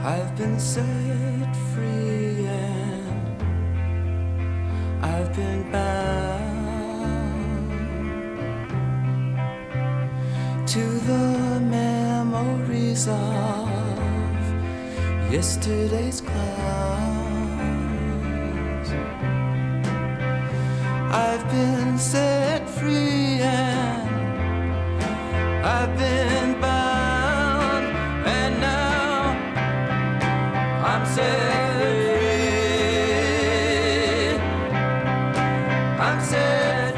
I've been set free and I've been bound to the memories of yesterday's clouds. I've been set free and I've been bound, and now I'm set free. I'm set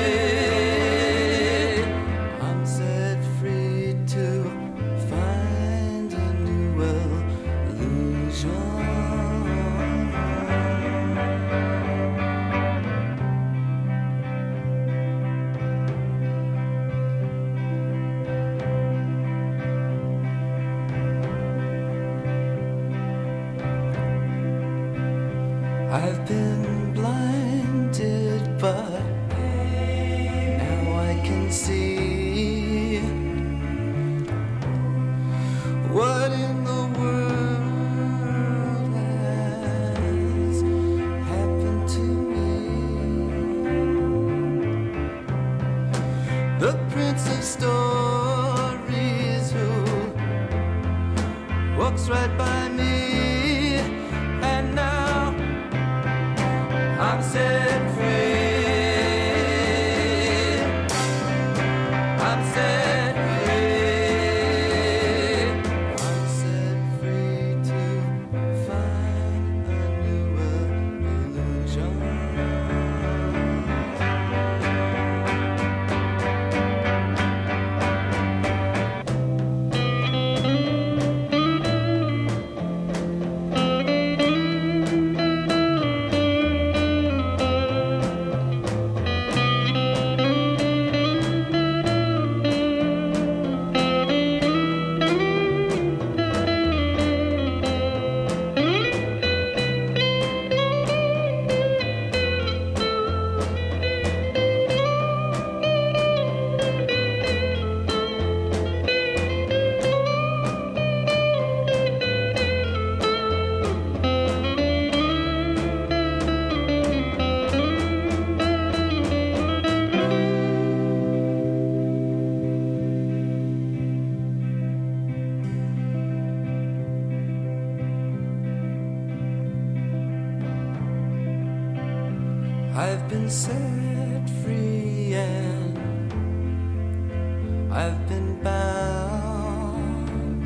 free. I'm set free to find a new illusion. I've been blinded, but now I can see what in the world has happened to me. The Prince of Stories who walks right by me, and now I'm set free. I'm set free. I'm set free to find a new illusion. I've been set free and I've been bound.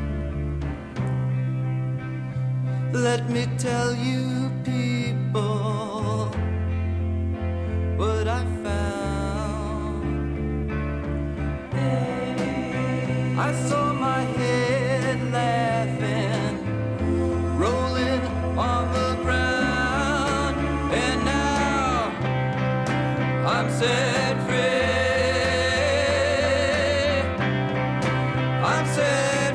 Let me tell you, people, what I found. I saw my head laughing, rolling on the ground, and now I'm set free. I'm set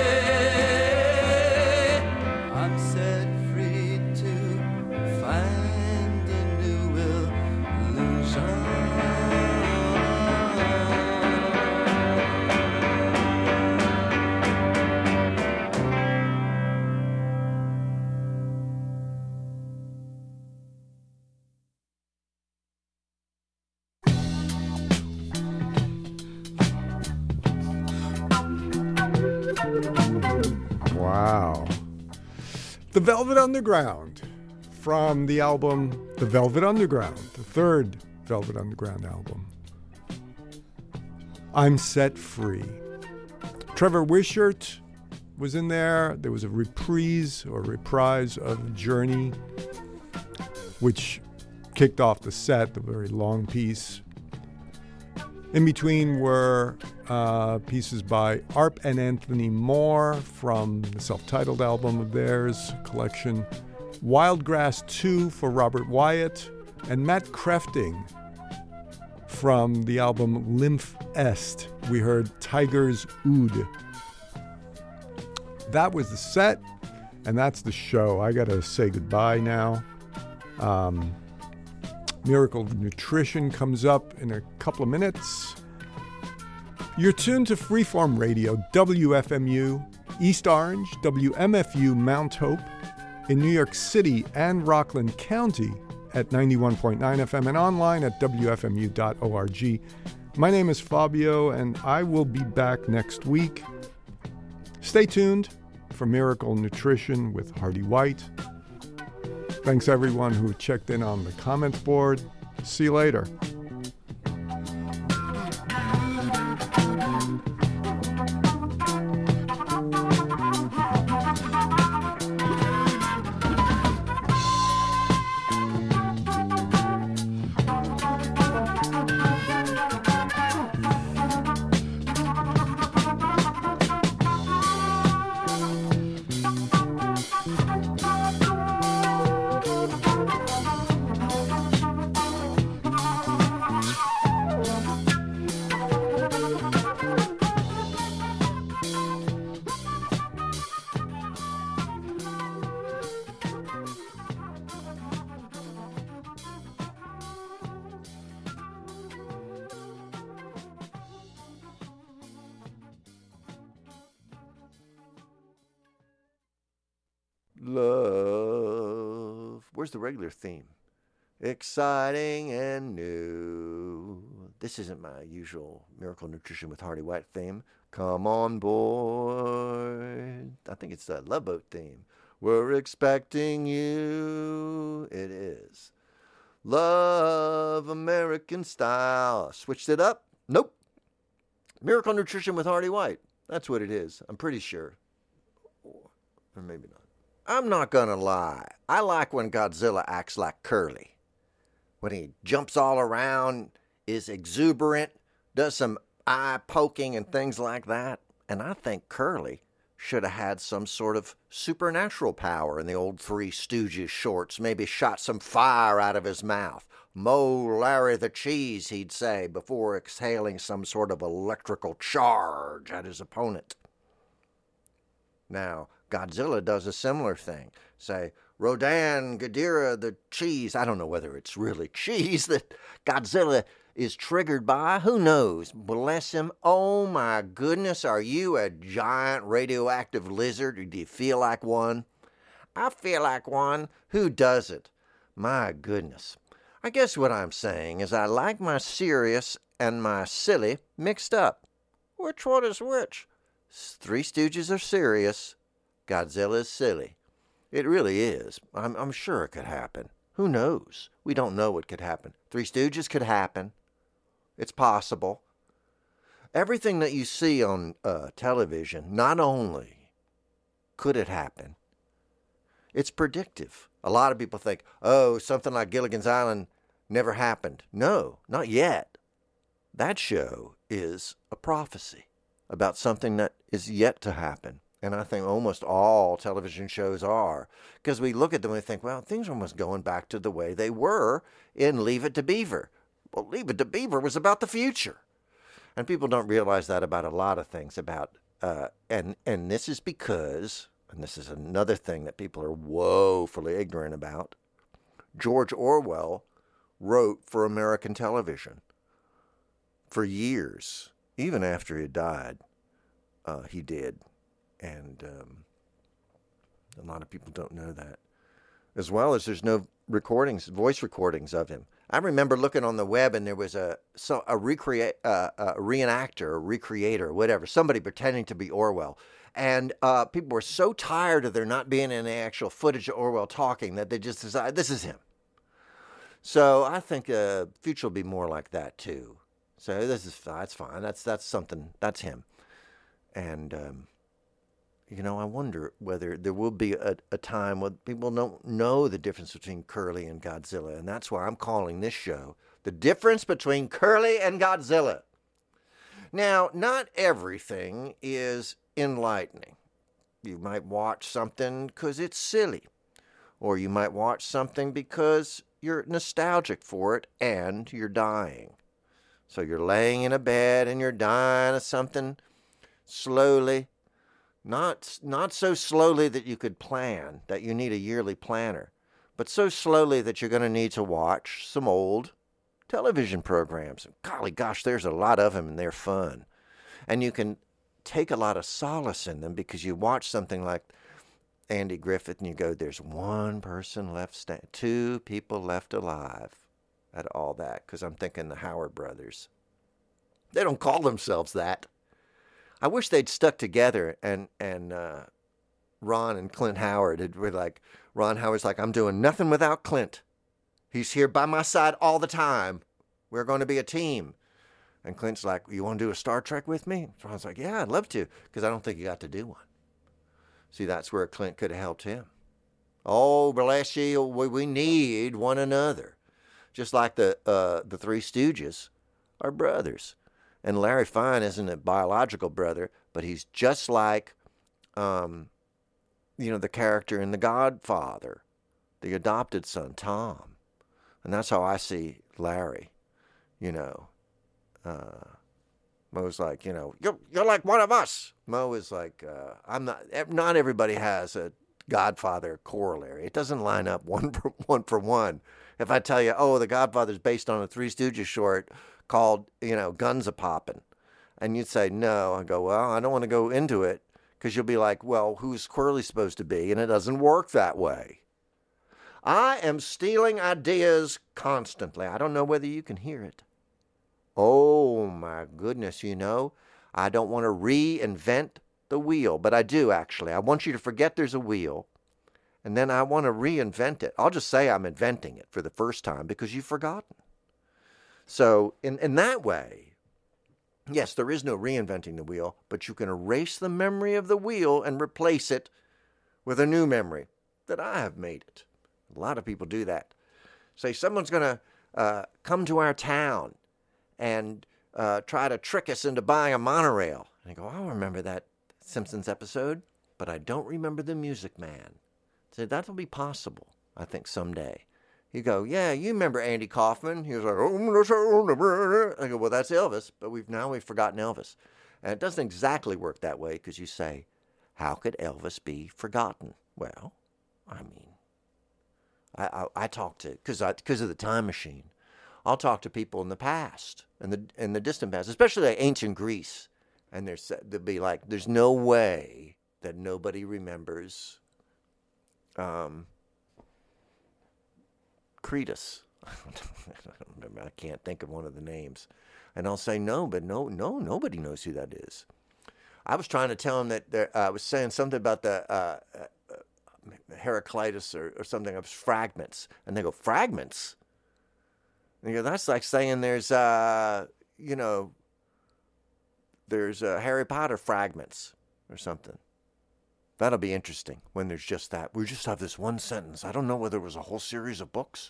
free. I'm set free to find a new illusion. Wow. The Velvet Underground from the album The Velvet Underground, the third Velvet Underground album. I'm Set Free. Trevor Wishart was in there. There was a reprise of Journey, which kicked off the set, the very long piece. In between were pieces by Arp and Anthony Moore from the self-titled album of theirs, collection Wildgrass 2 for Robert Wyatt, and Matt Krefting from the album Lymph Est. We heard Tiger's Oud. That was the set, and that's the show. I gotta say goodbye now. Miracle of Nutrition comes up in a couple of minutes. You're tuned to Freeform Radio, WFMU, East Orange, WMFU Mount Hope, in New York City and Rockland County at 91.9 FM and online at WFMU.org. My name is Fabio, and I will be back next week. Stay tuned for Miracle Nutrition with Hardy White. Thanks everyone who checked in on the comments board. See you later. Love. Where's the regular theme? Exciting and new. This isn't my usual Miracle Nutrition with Hardy White theme. Come on board. I think it's the Love Boat theme. We're expecting you. It is. Love American style. Switched it up? Nope. Miracle Nutrition with Hardy White. That's what it is. I'm pretty sure. Or maybe not. I'm not gonna lie. I like when Godzilla acts like Curly. When he jumps all around, is exuberant, does some eye poking and things like that. And I think Curly should have had some sort of supernatural power in the old Three Stooges shorts. Maybe shot some fire out of his mouth. Mow Larry the Cheese, he'd say, before exhaling some sort of electrical charge at his opponent. Now, Godzilla does a similar thing. Say, Rodan Ghidorah the cheese. I don't know whether it's really cheese that Godzilla is triggered by. Who knows? Bless him. Oh my goodness, are you a giant radioactive lizard? Or do you feel like one? I feel like one. Who doesn't? My goodness. I guess what I'm saying is I like my serious and my silly mixed up. Which one is which? Three Stooges are serious. Godzilla is silly. It really is. I'm sure it could happen. Who knows? We don't know what could happen. Three Stooges could happen. It's possible. Everything that you see on television, not only could it happen, it's predictive. A lot of people think, oh, something like Gilligan's Island never happened. No, not yet. That show is a prophecy about something that is yet to happen. And I think almost all television shows are. Because we look at them and we think, well, things are almost going back to the way they were in Leave It to Beaver. Well, Leave It to Beaver was about the future. And people don't realize that about a lot of things about, and this is because, and this is another thing that people are woefully ignorant about, George Orwell wrote for American television for years. Even after he died, he did. And a lot of people don't know that. As well as there's no recordings, voice recordings of him. I remember looking on the web and there was a reenactor, a recreator, whatever, somebody pretending to be Orwell. And people were so tired of there not being any actual footage of Orwell talking that they just decided, this is him. So I think the future will be more like that too. So that's fine. That's something, that's him. And, I wonder whether there will be a time when people don't know the difference between Curly and Godzilla. And that's why I'm calling this show The Difference Between Curly and Godzilla. Now, not everything is enlightening. You might watch something because it's silly. Or you might watch something because you're nostalgic for it and you're dying. So you're laying in a bed and you're dying of something slowly. Not so slowly that you could plan, that you need a yearly planner, but so slowly that you're going to need to watch some old television programs. Golly gosh, there's a lot of them and they're fun. And you can take a lot of solace in them, because you watch something like Andy Griffith and you go, there's one person left, 2 people left alive out of all that. Because I'm thinking the Howard brothers. They don't call themselves that. I wish they'd stuck together, and Ron and Clint Howard were like, Ron Howard's like, I'm doing nothing without Clint. He's here by my side all the time. We're going to be a team. And Clint's like, you want to do a Star Trek with me? Ron's like, yeah, I'd love to, because I don't think he got to do one. See, that's where Clint could have helped him. Oh, bless you, we need one another. Just like the Three Stooges are brothers. And Larry Fine isn't a biological brother, but he's just like, the character in The Godfather, the adopted son, Tom. And that's how I see Larry, Mo's like, you're like one of us. Mo is like, not everybody has a Godfather corollary. It doesn't line up one for one. If I tell you, The Godfather's based on a Three Stooges short called, Guns A-Poppin', and you'd say, no. I go, well, I don't want to go into it, because you'll be like, well, who's Curly supposed to be? And it doesn't work that way. I am stealing ideas constantly. I don't know whether you can hear it. Oh, my goodness, I don't want to reinvent the wheel, but I do, actually. I want you to forget there's a wheel, and then I want to reinvent it. I'll just say I'm inventing it for the first time because you've forgotten. So in that way, yes, there is no reinventing the wheel, but you can erase the memory of the wheel and replace it with a new memory that I have made it. A lot of people do that. Say someone's going to come to our town and try to trick us into buying a monorail. And I go, I remember that Simpsons episode, but I don't remember the Music Man. So that'll be possible, I think, someday. You go, yeah, you remember Andy Kaufman? He was like, I go, well, that's Elvis, but we've forgotten Elvis. And it doesn't exactly work that way, because you say, how could Elvis be forgotten? Well, I mean, I talk to, because of the time machine, I'll talk to people in the past, in the distant past, especially like ancient Greece, and they'll be like, there's no way that nobody remembers Cretus. I can't think of one of the names. And I'll say, nobody knows who that is. I was trying to tell him that I was saying something about the Heraclitus or something of fragments. And they go, fragments? And you go, that's like saying there's Harry Potter fragments or something. That'll be interesting when there's just that. We just have this one sentence. I don't know whether it was a whole series of books.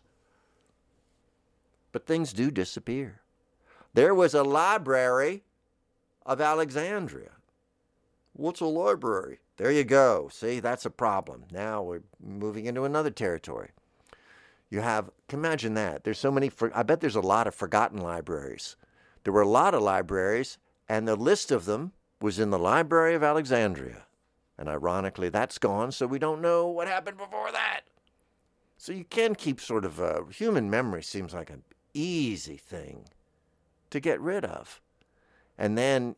But things do disappear. There was a library of Alexandria. What's a library? There you go. See, that's a problem. Now we're moving into another territory. Imagine that. There's so many, I bet there's a lot of forgotten libraries. There were a lot of libraries, and the list of them was in the Library of Alexandria. And ironically, that's gone, so we don't know what happened before that. So you can keep sort of, human memory seems like an easy thing to get rid of. And then,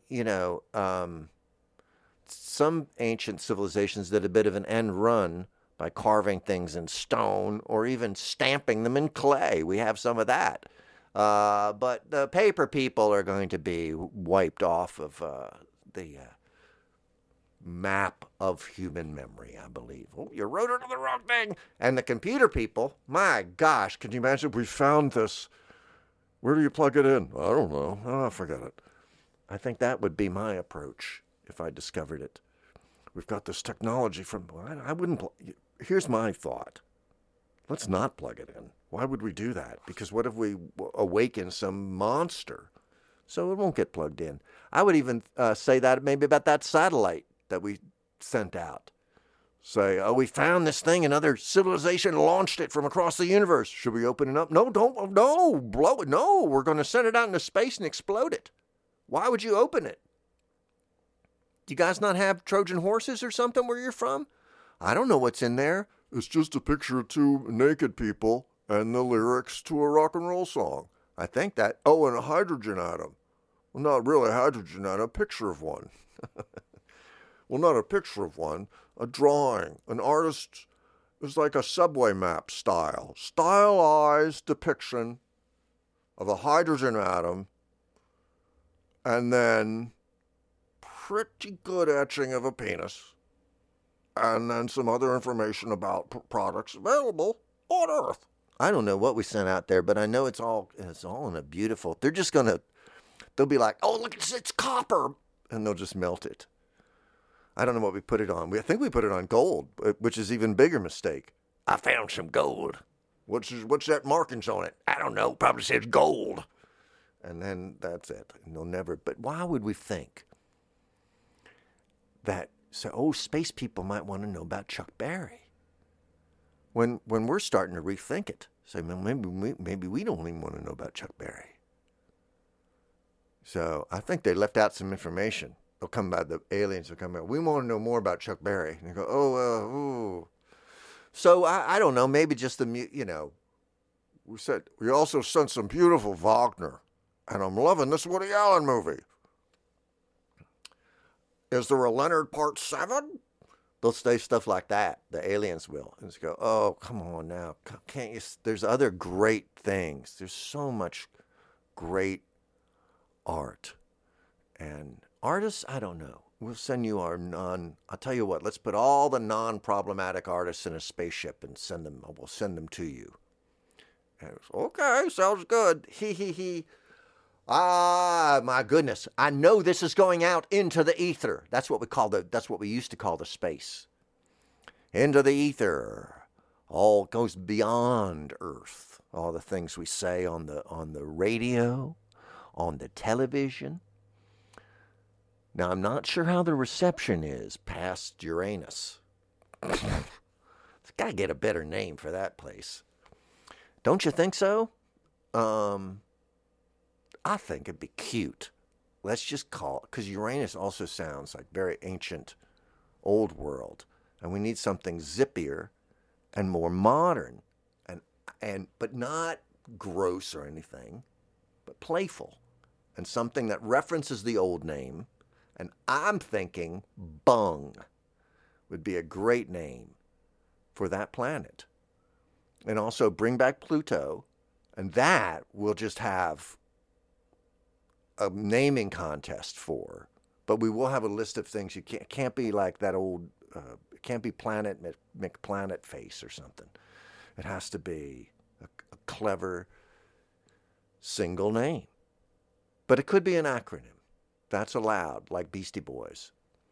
some ancient civilizations did a bit of an end run by carving things in stone or even stamping them in clay. We have some of that. But the paper people are going to be wiped off of the map of human memory, I believe. Oh, you wrote it on the wrong thing. And the computer people, my gosh, can you imagine if we found this? Where do you plug it in? I don't know. Oh, forget it. I think that would be my approach if I discovered it. We've got this technology from, I wouldn't, here's my thought. Let's not plug it in. Why would we do that? Because what if we awaken some monster? So it won't get plugged in. I would even say that maybe about that satellite that we sent out. Say, we found this thing, another civilization launched it from across the universe. Should we open it up? No, blow it. No, we're going to send it out into space and explode it. Why would you open it? Do you guys not have Trojan horses or something where you're from? I don't know what's in there. It's just a picture of 2 naked people and the lyrics to a rock and roll song. I think that. Oh, and a hydrogen atom. Well, not really hydrogen, and a picture of one. Well, not a picture of one, a drawing. An artist is like a subway map style, stylized depiction of a hydrogen atom, and then pretty good etching of a penis, and then some other information about products available on Earth. I don't know what we sent out there, but I know it's all in a beautiful. They'll be like, oh, look, it's copper, and they'll just melt it. I don't know what we put it on. I think we put it on gold, which is even bigger mistake. I found some gold. What's that markings on it? I don't know. Probably says gold. And then that's it. And they'll never. But why would we think that? So, space people might want to know about Chuck Berry. When we're starting to rethink it, say, well, maybe we don't even want to know about Chuck Berry. So I think they left out some information. The aliens will come by. We want to know more about Chuck Berry. And they go, ooh. So I don't know. Maybe just we also sent some beautiful Wagner, and I'm loving this Woody Allen movie. Is there a Leonard Part 7? They'll say stuff like that. The aliens will, and just go, oh, come on now, can't you? There's other great things. There's so much great art and. Artists, I don't know. We'll send you I'll tell you what, let's put all the non-problematic artists in a spaceship and we'll send them to you. And it was, okay, sounds good. He. Ah, my goodness. I know this is going out into the ether. That's what we used to call the space. Into the ether. All goes beyond Earth. All the things we say on the radio, on the television. Now, I'm not sure how the reception is past Uranus. It's got to get a better name for that place. Don't you think so? I think it'd be cute. Let's just call it, because Uranus also sounds like very ancient, old world. And we need something zippier and more modern, but not gross or anything, but playful. And something that references the old name. And I'm thinking Bung would be a great name for that planet. And also bring back Pluto. And that we'll just have a naming contest for. But we will have a list of things. You can't be like that old, it can't be Planet McPlanet Face or something. It has to be a clever single name. But it could be an acronym. That's allowed, like Beastie Boys.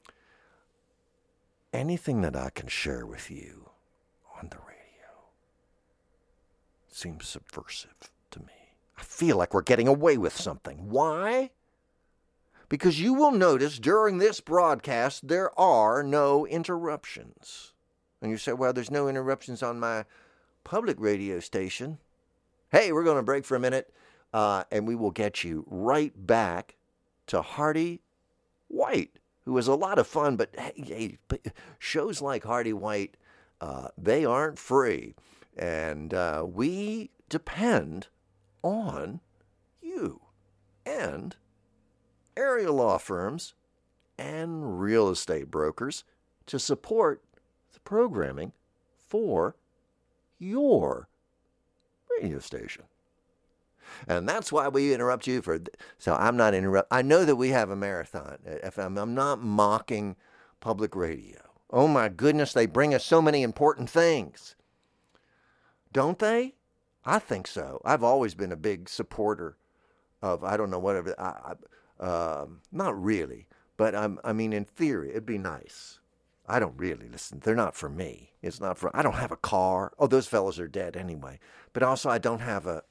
Anything that I can share with you on the radio seems subversive to me. I feel like we're getting away with something. Why? Because you will notice during this broadcast there are no interruptions. And you say, well, there's no interruptions on my public radio station. Hey, we're going to break for a minute, and we will get you right back to Hardy White, who is a lot of fun, but hey, shows like Hardy White, they aren't free. And we depend on you and area law firms and real estate brokers to support the programming for your radio station. And that's why we interrupt you so I'm not interrupting. I know that we have a marathon at FM. I'm not mocking public radio. Oh my goodness, they bring us so many important things. Don't they? I think so. I've always been a big supporter of, I don't know, whatever. Not really, but I mean, in theory, it'd be nice. I don't really listen. They're not for me. I don't have a car. Oh, those fellows are dead anyway. But also, I don't have I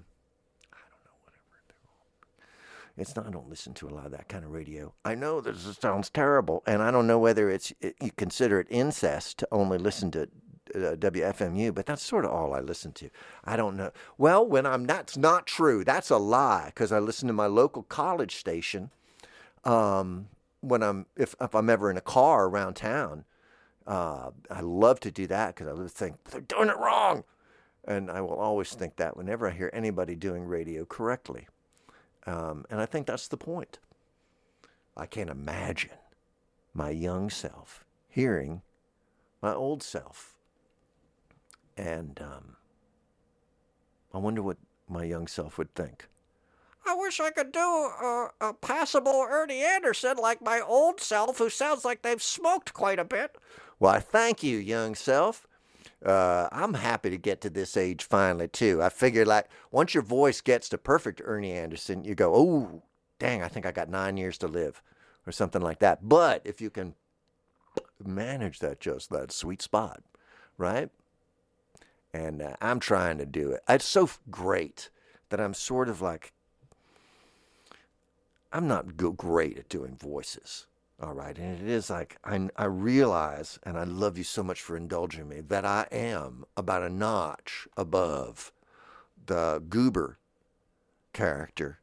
don't listen to a lot of that kind of radio. I know this sounds terrible, and I don't know whether you consider it incest to only listen to WFMU, but that's sort of all I listen to. I don't know. Well, that's not true. That's a lie, because I listen to my local college station if I'm ever in a car around town. I love to do that because I think they're doing it wrong, and I will always think that whenever I hear anybody doing radio correctly. And I think that's the point. I can't imagine my young self hearing my old self. And I wonder what my young self would think. I wish I could do a passable Ernie Anderson like my old self, who sounds like they've smoked quite a bit. Well, I thank you, young self. I'm happy to get to this age finally, too. I figured, like, once your voice gets to perfect Ernie Anderson, you go, oh, dang, I think I got 9 years to live, or something like that. But if you can manage that sweet spot, right? And I'm trying to do it. It's so great that I'm sort of like, I'm not great at doing voices, all right? And it is like, I realize, and I love you so much for indulging me, that I am about a notch above the Goober character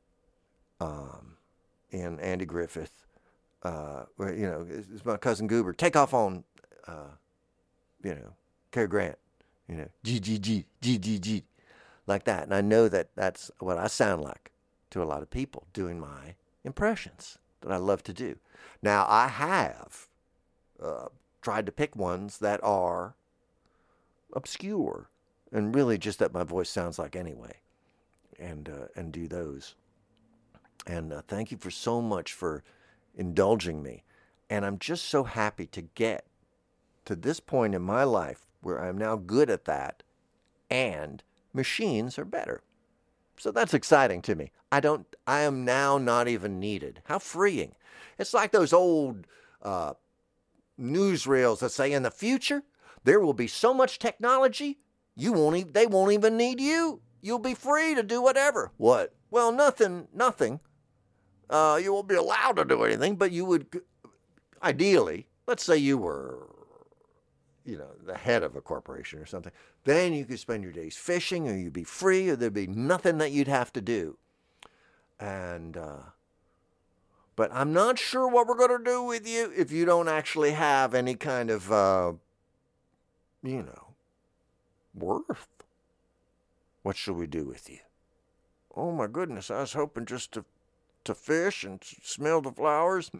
in Andy Griffith, where, you know, it's my cousin Goober. Take off on, you know, Cary Grant, you know, G, like that. And I know that that's what I sound like to a lot of people doing my impressions that I love to do. Now, I have tried to pick ones that are obscure and really just that my voice sounds like anyway, and do those. And thank you for so much for indulging me. And I'm just so happy to get to this point in my life where I'm now good at that, and machines are better. So that's exciting to me. I am now not even needed. How freeing. It's like those old newsreels that say in the future, there will be so much technology, they won't even need you. You'll be free to do whatever. What? Well, nothing. You won't be allowed to do anything, but you would, ideally, let's say you were, you know, the head of a corporation or something, then you could spend your days fishing, or you'd be free, or there'd be nothing that you'd have to do. And, but I'm not sure what we're going to do with you if you don't actually have any kind of, you know, worth. What shall we do with you? Oh my goodness, I was hoping just to fish and smell the flowers.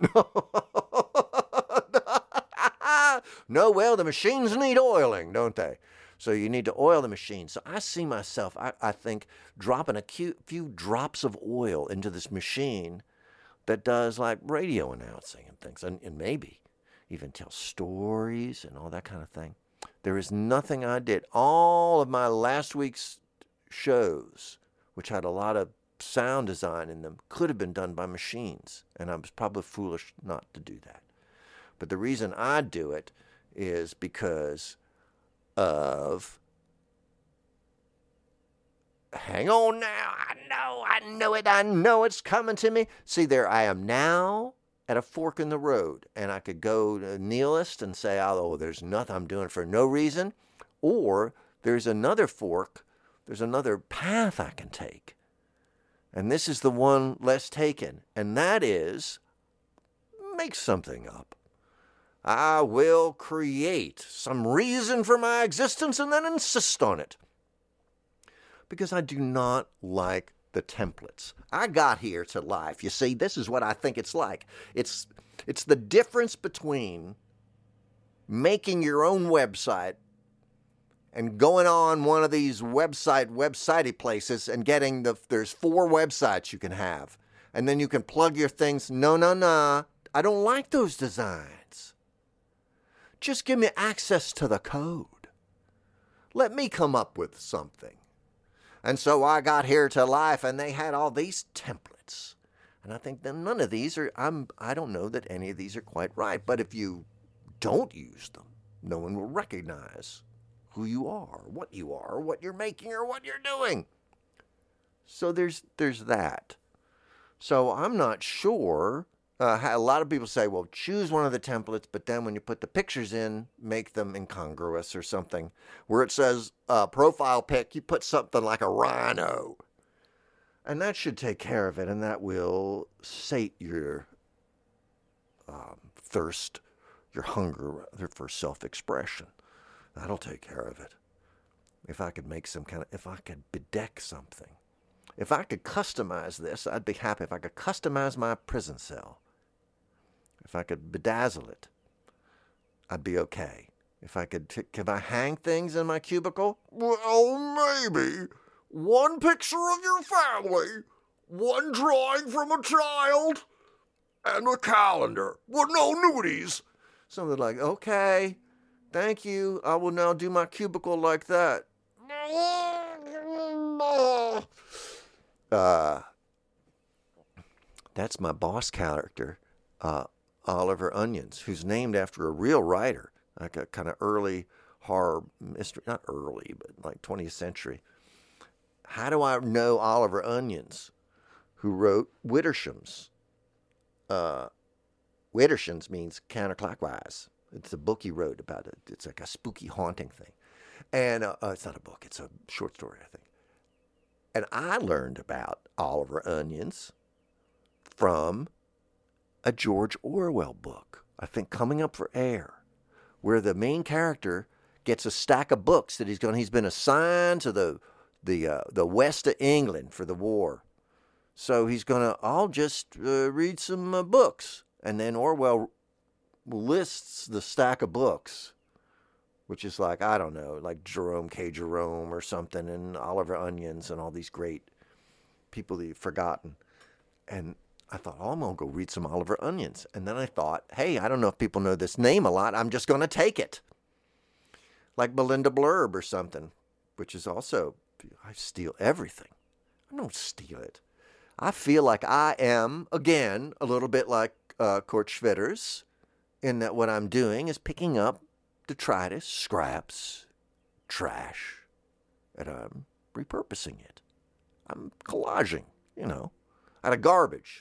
No, well, the machines need oiling, don't they? So you need to oil the machine. So I see myself, I think, dropping a few drops of oil into this machine that does like radio announcing and things, and maybe even tell stories and all that kind of thing. There is nothing I did. All of my last week's shows, which had a lot of sound design in them, could have been done by machines, and I was probably foolish not to do that. But the reason I do it is because of, hang on now, I know it's coming to me. See, there I am now at a fork in the road, and I could go to nihilist and say, oh, there's nothing I'm doing for no reason, or there's another fork, there's another path I can take. And this is the one less taken, and that is, make something up. I will create some reason for my existence and then insist on it. Because I do not like the templates. I got here to life. You see, this is what I think it's like. It's the difference between making your own website and going on one of these websitey places and getting there's 4 websites you can have. And then you can plug your things. No. I don't like those designs. Just give me access to the code. Let me come up with something. And so I got here to life, and they had all these templates. And I think that none of these are, I don't know that any of these are quite right. But if you don't use them, no one will recognize who you are, what you're making, or what you're doing. So there's that. So I'm not sure. A lot of people say, well, choose one of the templates, but then when you put the pictures in, make them incongruous or something. Where it says profile pic, you put something like a rhino. And that should take care of it, and that will sate your thirst, your hunger for self-expression. That'll take care of it. If I could bedeck something. If I could customize this, I'd be happy. If I could customize my prison cell, if I could bedazzle it, I'd be okay. If I could, can I hang things in my cubicle? Well, maybe. One picture of your family, one drawing from a child, and a calendar with no nudies. Something like, okay, thank you. I will now do my cubicle like that. That's my boss character, Oliver Onions, who's named after a real writer, like a kind of early horror mystery, not early, but like 20th century. How do I know Oliver Onions, who wrote Wittershams? Wittershams means counterclockwise. It's a book he wrote about it. It's like a spooky haunting thing. And it's not a book, it's a short story, I think. And I learned about Oliver Onions from a George Orwell book, I think Coming Up for Air, where the main character gets a stack of books that he's been assigned to the west of England for the war. So he's I'll just read some books. And then Orwell lists the stack of books, which is like, I don't know, like Jerome K. Jerome or something, and Oliver Onions and all these great people that you've forgotten. And I thought, oh, I'm going to go read some Oliver Onions. And then I thought, hey, I don't know if people know this name a lot. I'm just going to take it. Like Belinda Blurb or something, which is also, I steal everything. I don't steal it. I feel like I am, again, a little bit like Kurt Schwitters, in that what I'm doing is picking up detritus, scraps, trash, and I'm repurposing it. I'm collaging, out of garbage.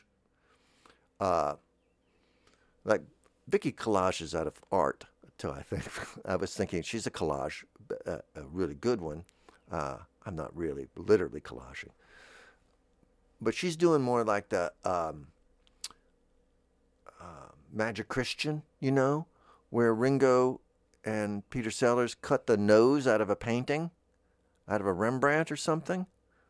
Like Vicky collages out of art, too, I think. I was thinking she's a collage, a really good one. I'm not really literally collaging. But she's doing more like the Magic Christian, where Ringo and Peter Sellers cut the nose out of a painting, out of a Rembrandt or something.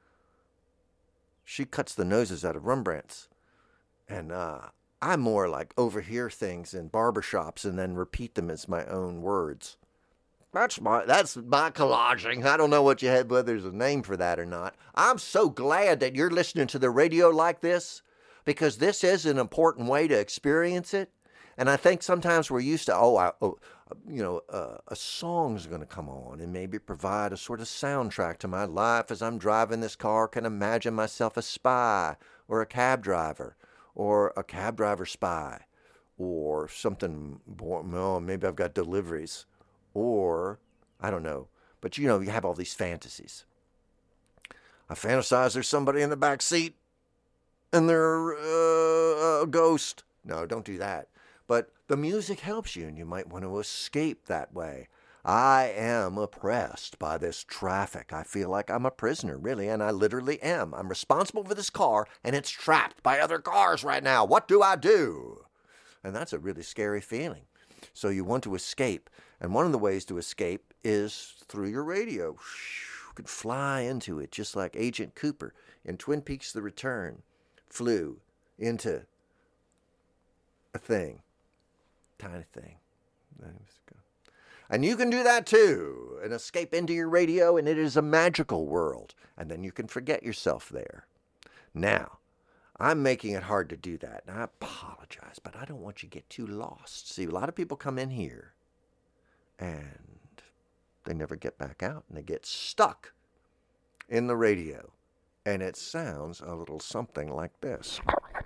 She cuts the noses out of Rembrandts. And I more like overhear things in barbershops and then repeat them as my own words. That's my collaging. I don't know what you had, whether there's a name for that or not. I'm so glad that you're listening to the radio like this, because this is an important way to experience it. And I think sometimes we're used to, a song's going to come on and maybe provide a sort of soundtrack to my life as I'm driving this car. Can imagine myself a spy or a cab driver or a cab driver spy or something. Well, maybe I've got deliveries or I don't know. But, you have all these fantasies. I fantasize there's somebody in the back seat and they're a ghost. No, don't do that. But the music helps you, and you might want to escape that way. I am oppressed by this traffic. I feel like I'm a prisoner, really, and I literally am. I'm responsible for this car, and it's trapped by other cars right now. What do I do? And that's a really scary feeling. So you want to escape, and one of the ways to escape is through your radio. You can fly into it, just like Agent Cooper in Twin Peaks: The Return flew into a thing. Tiny thing. And you can do that too, and escape into your radio, and it is a magical world. And then you can forget yourself there. Now, I'm making it hard to do that, and I apologize, but I don't want you to get too lost. See, a lot of people come in here, and they never get back out, and they get stuck in the radio. And it sounds a little something like this.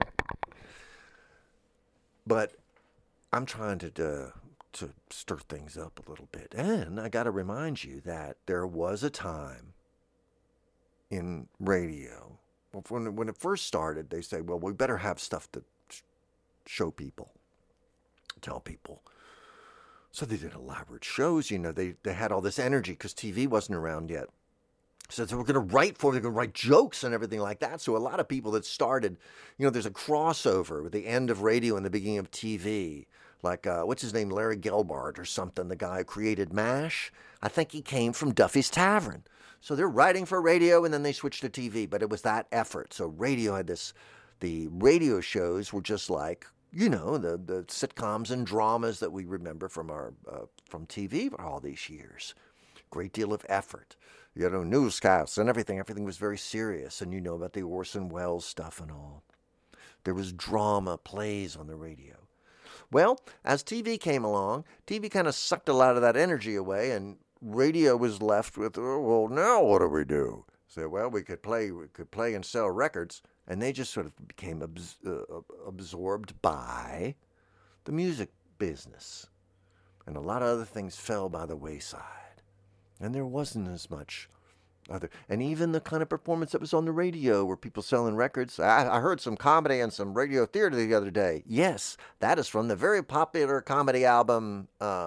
But I'm trying to stir things up a little bit. And I got to remind you that there was a time in radio, when it first started, they say, well, we better have stuff to show people, tell people. So they did elaborate shows, they had all this energy because TV wasn't around yet. So they were going to write for, they're going to write jokes and everything like that. So a lot of people that started, there's a crossover with the end of radio and the beginning of TV. Like, what's his name, Larry Gelbart or something, the guy who created MASH. I think he came from Duffy's Tavern. So they're writing for radio and then they switched to TV, but it was that effort. So radio had this, the radio shows were just like, the sitcoms and dramas that we remember from from TV for all these years. Great deal of effort. Newscasts and everything. Everything was very serious. And about the Orson Welles stuff and all. There was drama, plays on the radio. Well, as TV came along, TV kind of sucked a lot of that energy away, and radio was left with, well, now what do we do? So, well, we could play and sell records, and they just sort of became absorbed by the music business. And a lot of other things fell by the wayside. And there wasn't as much other. And even the kind of performance that was on the radio where people selling records. I heard some comedy and some radio theater the other day. Yes, that is from the very popular comedy album,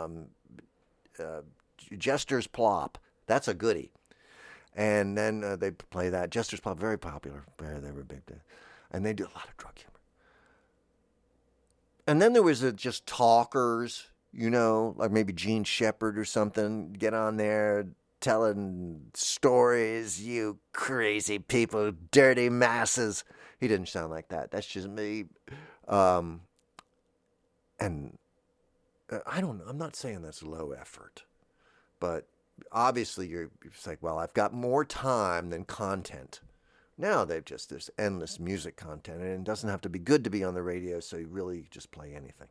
Jester's Plop. That's a goodie. And then they play that. Jester's Plop, very popular. They were big. And they do a lot of drug humor. And then there was just talkers, like maybe Gene Shepard or something, get on there telling stories, you crazy people, dirty masses. He didn't sound like that. That's just me. And I don't know. I'm not saying that's low effort. But obviously you're like, well, I've got more time than content. Now there's endless music content, and it doesn't have to be good to be on the radio, so you really just play anything.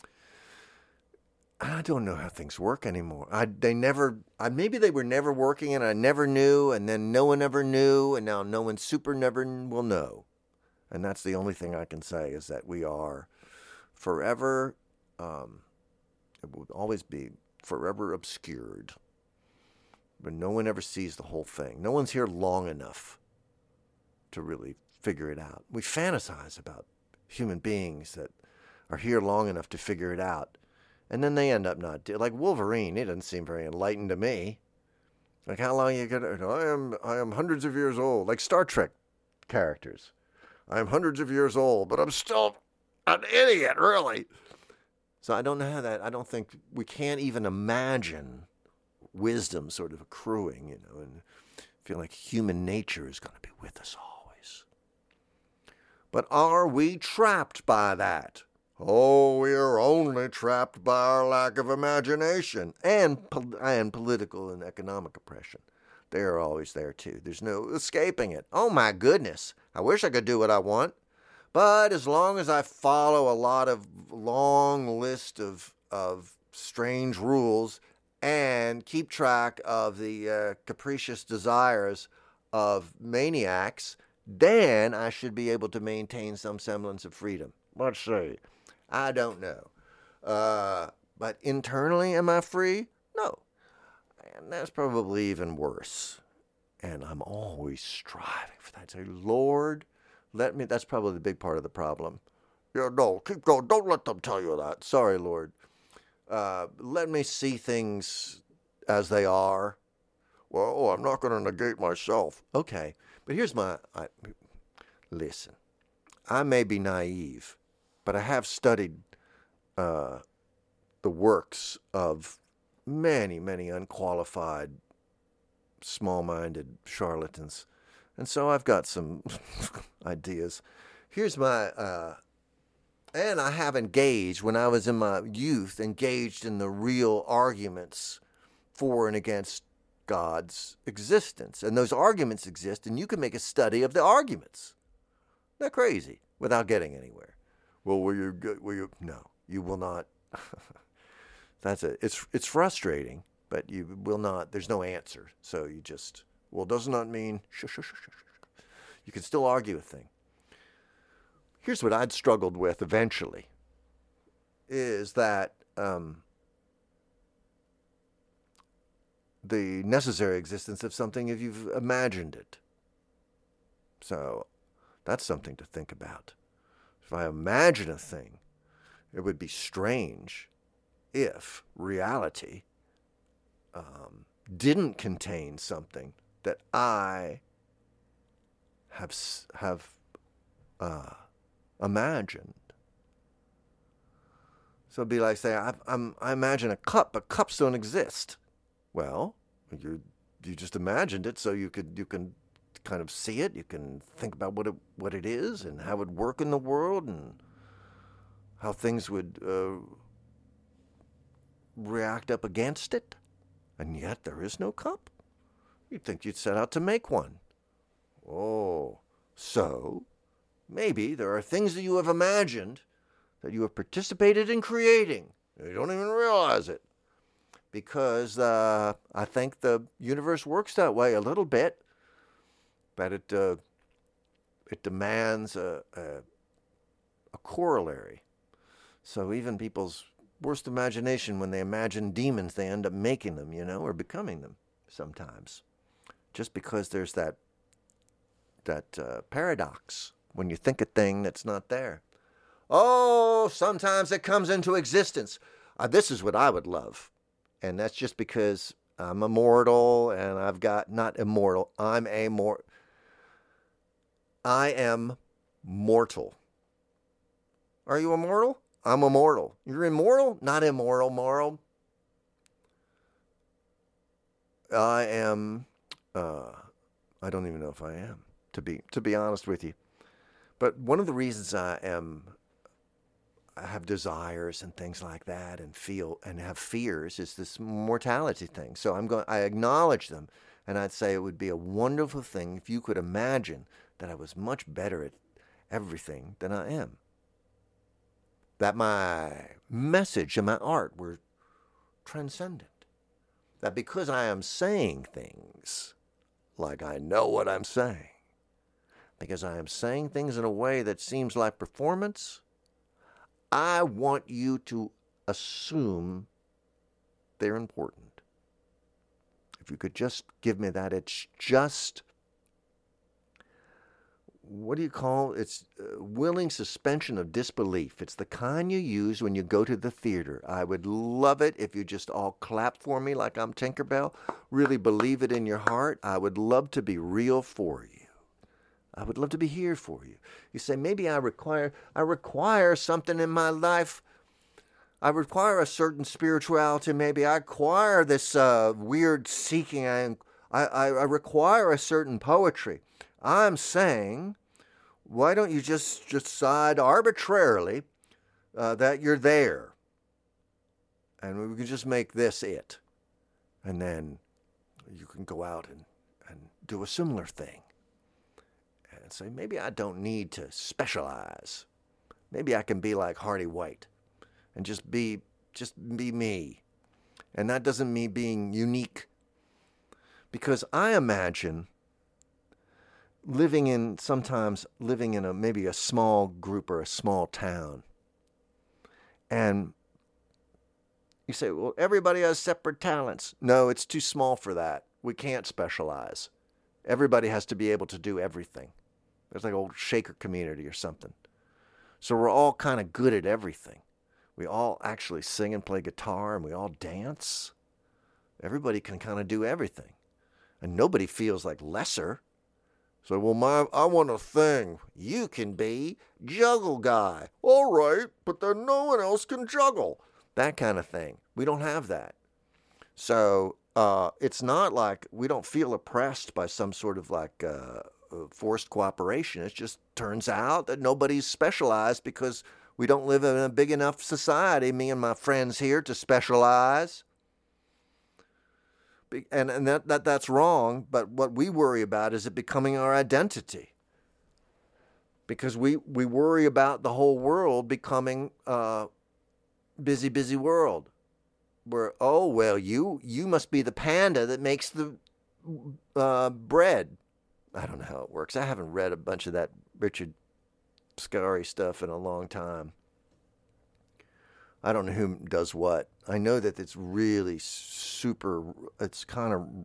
I don't know how things work anymore. Maybe they were never working, and I never knew, and then no one ever knew, and now no one never will know. And that's the only thing I can say is that we are forever, it will always be forever obscured. But no one ever sees the whole thing. No one's here long enough to really figure it out. We fantasize about human beings that are here long enough to figure it out. And then they end up not like Wolverine. He doesn't seem very enlightened to me. Like, how long you gonna? I am hundreds of years old. Like Star Trek characters. I am hundreds of years old, but I'm still an idiot, really. So I don't know how that. I don't think we can't even imagine wisdom sort of accruing, and feel like human nature is going to be with us always. But are we trapped by that? Oh, we are only trapped by our lack of imagination and political and economic oppression. They are always there, too. There's no escaping it. Oh, my goodness. I wish I could do what I want. But as long as I follow a lot of long list of strange rules and keep track of the capricious desires of maniacs, then I should be able to maintain some semblance of freedom. Let's see. I don't know. But internally, am I free? No. And that's probably even worse. And I'm always striving for that. Say, Lord, that's probably the big part of the problem. Yeah, no, keep going. Don't let them tell you that. Sorry, Lord. Let me see things as they are. Well, I'm not going to negate myself. Okay. But here's listen, I may be naive, but I have studied the works of many, many unqualified, small-minded charlatans. And so I've got some ideas. Here's and I have engaged, when I was in my youth, engaged in the real arguments for and against God's existence. And those arguments exist, and you can make a study of the arguments. They're crazy, without getting anywhere. Well, no, you will not. That's it. It's frustrating, but you will not. There's no answer. So you just, does not mean, you can still argue a thing. Here's what I'd struggled with eventually, is that the necessary existence of something if you've imagined it. So that's something to think about. If I imagine a thing, it would be strange if reality didn't contain something that I have imagined. So it'd be like saying, I imagine a cup, but cups don't exist. Well, you just imagined it, so you can kind of see it. You can think about what it is and how it would work in the world and how things would react up against it. And yet there is no cup. You'd think you'd set out to make one. Oh, so maybe there are things that you have imagined that you have participated in creating. You don't even realize it. Because I think the universe works that way a little bit. But it demands a corollary. So even people's worst imagination, when they imagine demons, they end up making them, or becoming them sometimes. Just because there's that paradox when you think a thing that's not there. Oh, sometimes it comes into existence. This is what I would love. And that's just because I'm immortal and I've got, not immortal, I am mortal. Are you immortal? I'm immortal. You're immortal? Not immoral, moral. I am, I don't even know if I am, to be honest with you. But one of the reasons I have desires and things like that and feel and have fears is this mortality thing. So I acknowledge them, and I'd say it would be a wonderful thing if you could imagine that I was much better at everything than I am. That my message and my art were transcendent. That because I am saying things like I know what I'm saying, because I am saying things in a way that seems like performance, I want you to assume they're important. If you could just give me that, it's just, what do you call it? It's willing suspension of disbelief. It's the kind you use when you go to the theater. I would love it if you just all clap for me like I'm Tinkerbell. Really believe it in your heart. I would love to be real for you. I would love to be here for you. You say, maybe I require something in my life. I require a certain spirituality. Maybe I require this weird seeking. I require a certain poetry. I'm saying, why don't you just decide arbitrarily that you're there? And we can just make this it. And then you can go out and do a similar thing. And say, maybe I don't need to specialize. Maybe I can be like Hardy White and just be me. And that doesn't mean being unique. Because I imagine living in maybe a small group or a small town. And you say, well, everybody has separate talents. No, it's too small for that. We can't specialize. Everybody has to be able to do everything. There's like an old Shaker community or something. So we're all kind of good at everything. We all actually sing and play guitar, and we all dance. Everybody can kind of do everything. And nobody feels like lesser. So, well, I want a thing. You can be juggle guy. All right, but then no one else can juggle. That kind of thing. We don't have that. So it's not like we don't feel oppressed by some sort of like forced cooperation. It just turns out that nobody's specialized because we don't live in a big enough society, me and my friends here, to specialize. And that's wrong, but what we worry about is it becoming our identity. Because we worry about the whole world becoming a busy world. Where, oh, well, you must be the panda that makes the bread. I don't know how it works. I haven't read a bunch of that Richard Scarry stuff in a long time. I don't know who does what. I know that it's really super, it's kind of,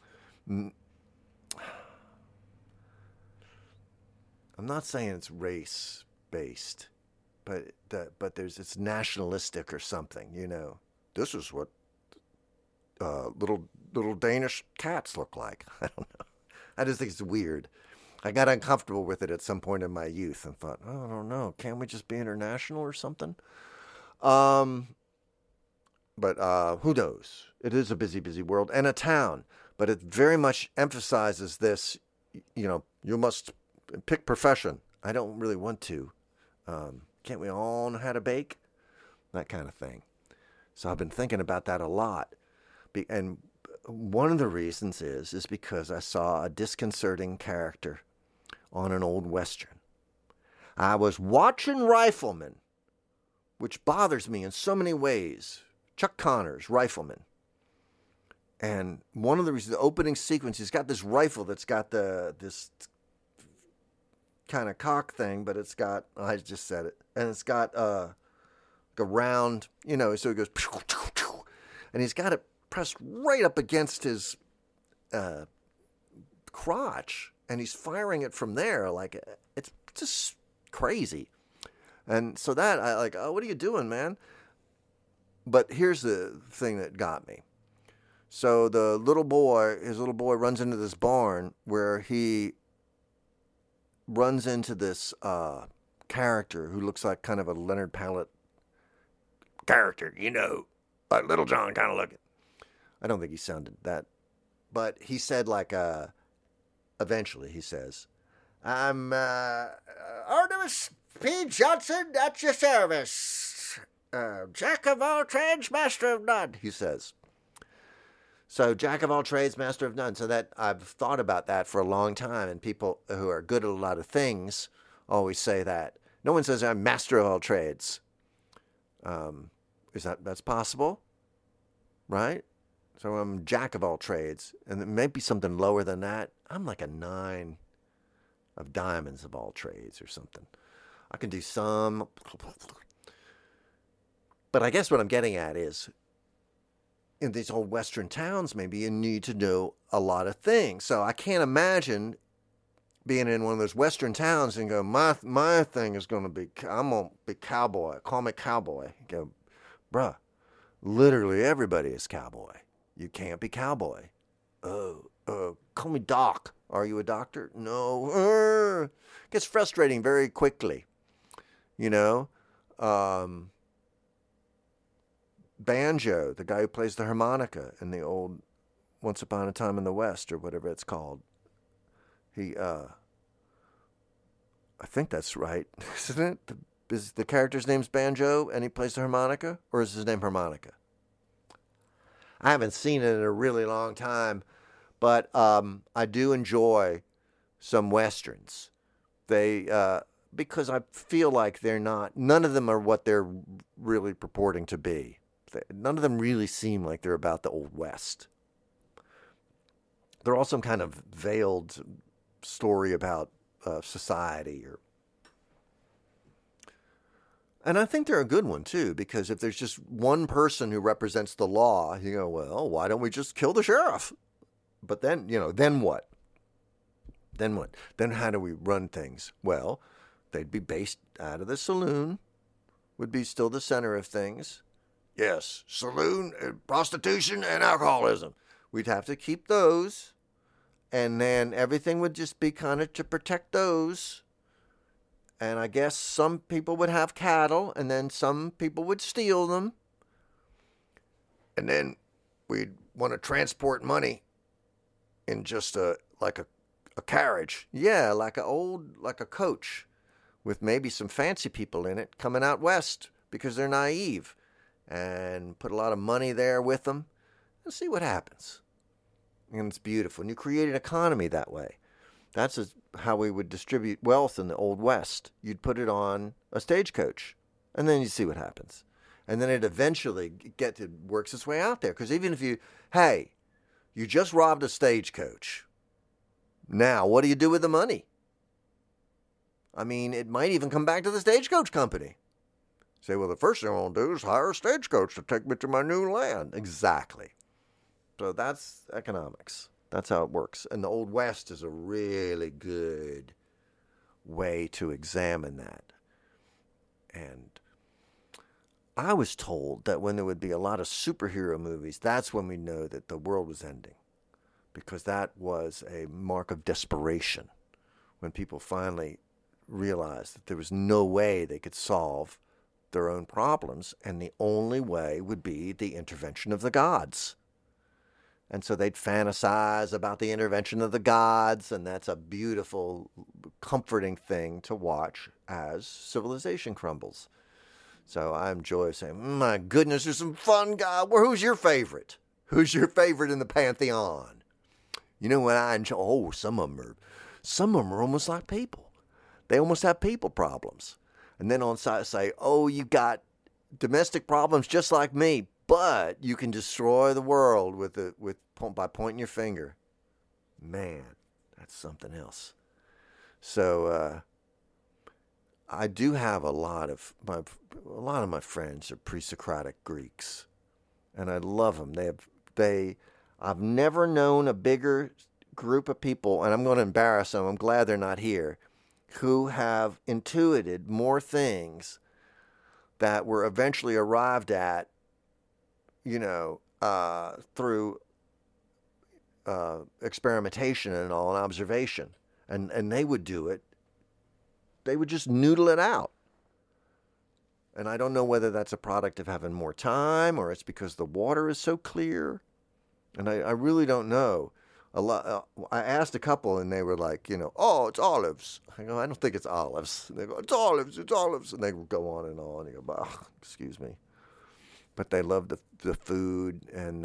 I'm not saying it's race-based, but it's nationalistic or something, you know. This is what little Danish cats look like. I don't know. I just think it's weird. I got uncomfortable with it at some point in my youth and thought, oh, I don't know, can't we just be international or something? But who knows? It is a busy, busy world and a town, but it very much emphasizes this, you must pick profession. I don't really want to. Can't we all know how to bake? That kind of thing. So I've been thinking about that a lot. And one of the reasons is because I saw a disconcerting character on an old Western. I was watching Rifleman, which bothers me in so many ways. Chuck Connors, Rifleman. And one of the reasons, the opening sequence, he's got this rifle that's got this kind of cock thing, but it's got, I just said it, and it's got a round, so it goes, and he's got it pressed right up against his crotch, and he's firing it from there. Like, it's just crazy. And so that, I like, oh, what are you doing, man? But here's the thing that got me. So his little boy runs into this barn where he runs into this character who looks like kind of a Leonard Pallet character, like Little John kind of looking. I don't think he sounded that, but he said eventually he says, I'm Artemis P. Johnson at your service. Jack of all trades, master of none, he says. So Jack of all trades, master of none. So that I've thought about that for a long time, and people who are good at a lot of things always say that. No one says I'm master of all trades. That's possible, right? So I'm jack of all trades, and it may be something lower than that. I'm like a 9 of diamonds of all trades or something. I can do some, but I guess what I'm getting at is, in these old Western towns, maybe you need to know a lot of things. So I can't imagine being in one of those Western towns and go, my thing is going to be, I'm going to be cowboy. Call me cowboy. You go, bruh, literally everybody is cowboy. You can't be cowboy. Call me doc. Are you a doctor? No. Gets frustrating very quickly. Banjo, the guy who plays the harmonica in the old Once Upon a Time in the West or whatever it's called. I think that's right, isn't it? Is the character's name's Banjo and he plays the harmonica? Or is his name Harmonica? I haven't seen it in a really long time, but I do enjoy some Westerns. Because I feel like none of them are what they're really purporting to be. None of them really seem like they're about the Old West. They're all some kind of veiled story about society. And I think they're a good one, too, because if there's just one person who represents the law, you go, well, why don't we just kill the sheriff? But then, then what? Then what? Then how do we run things? Well, they'd be based out of the saloon, would be still the center of things. Yes, saloon, prostitution, and alcoholism. We'd have to keep those, and then everything would just be kind of to protect those. And I guess some people would have cattle, and then some people would steal them. And then we'd want to transport money in just a carriage. Yeah, like a coach with maybe some fancy people in it coming out west because they're naive. And put a lot of money there with them and see what happens. And it's beautiful. And you create an economy that way. That's how we would distribute wealth in the Old West. You'd put it on a stagecoach, and then you see what happens. And then it eventually works its way out there. Because even if you just robbed a stagecoach. Now, what do you do with the money? I mean, it might even come back to the stagecoach company. Say, well, the first thing I want to do is hire a stagecoach to take me to my new land. Exactly. So that's economics. That's how it works. And the Old West is a really good way to examine that. And I was told that when there would be a lot of superhero movies, that's when we know that the world was ending. because that was a mark of desperation when people finally realized that there was no way they could solve their own problems, and the only way would be the intervention of the gods. And so they'd fantasize about the intervention of the gods, and that's a beautiful, comforting thing to watch as civilization crumbles. So I enjoy saying, my goodness, there's some fun guy. Who's your favorite? Who's your favorite in the pantheon? You know what I enjoy? Oh, some of them are almost like people. They almost have people problems. And then on side say, oh, you got domestic problems just like me, but you can destroy the world by pointing your finger. Man, that's something else. So I do have a lot of my friends are pre-Socratic Greeks, and I love them. I've never known a bigger group of people, and I'm going to embarrass them. I'm glad they're not here, who have intuited more things that were eventually arrived at, through experimentation and all, and observation. And they would do it. They would just noodle it out. And I don't know whether that's a product of having more time or it's because the water is so clear. And I really don't know. I asked a couple and they were like, oh, it's olives. I go, I don't think it's olives. And they go, it's olives. And they go on. And you go, oh, excuse me. But they love the food. And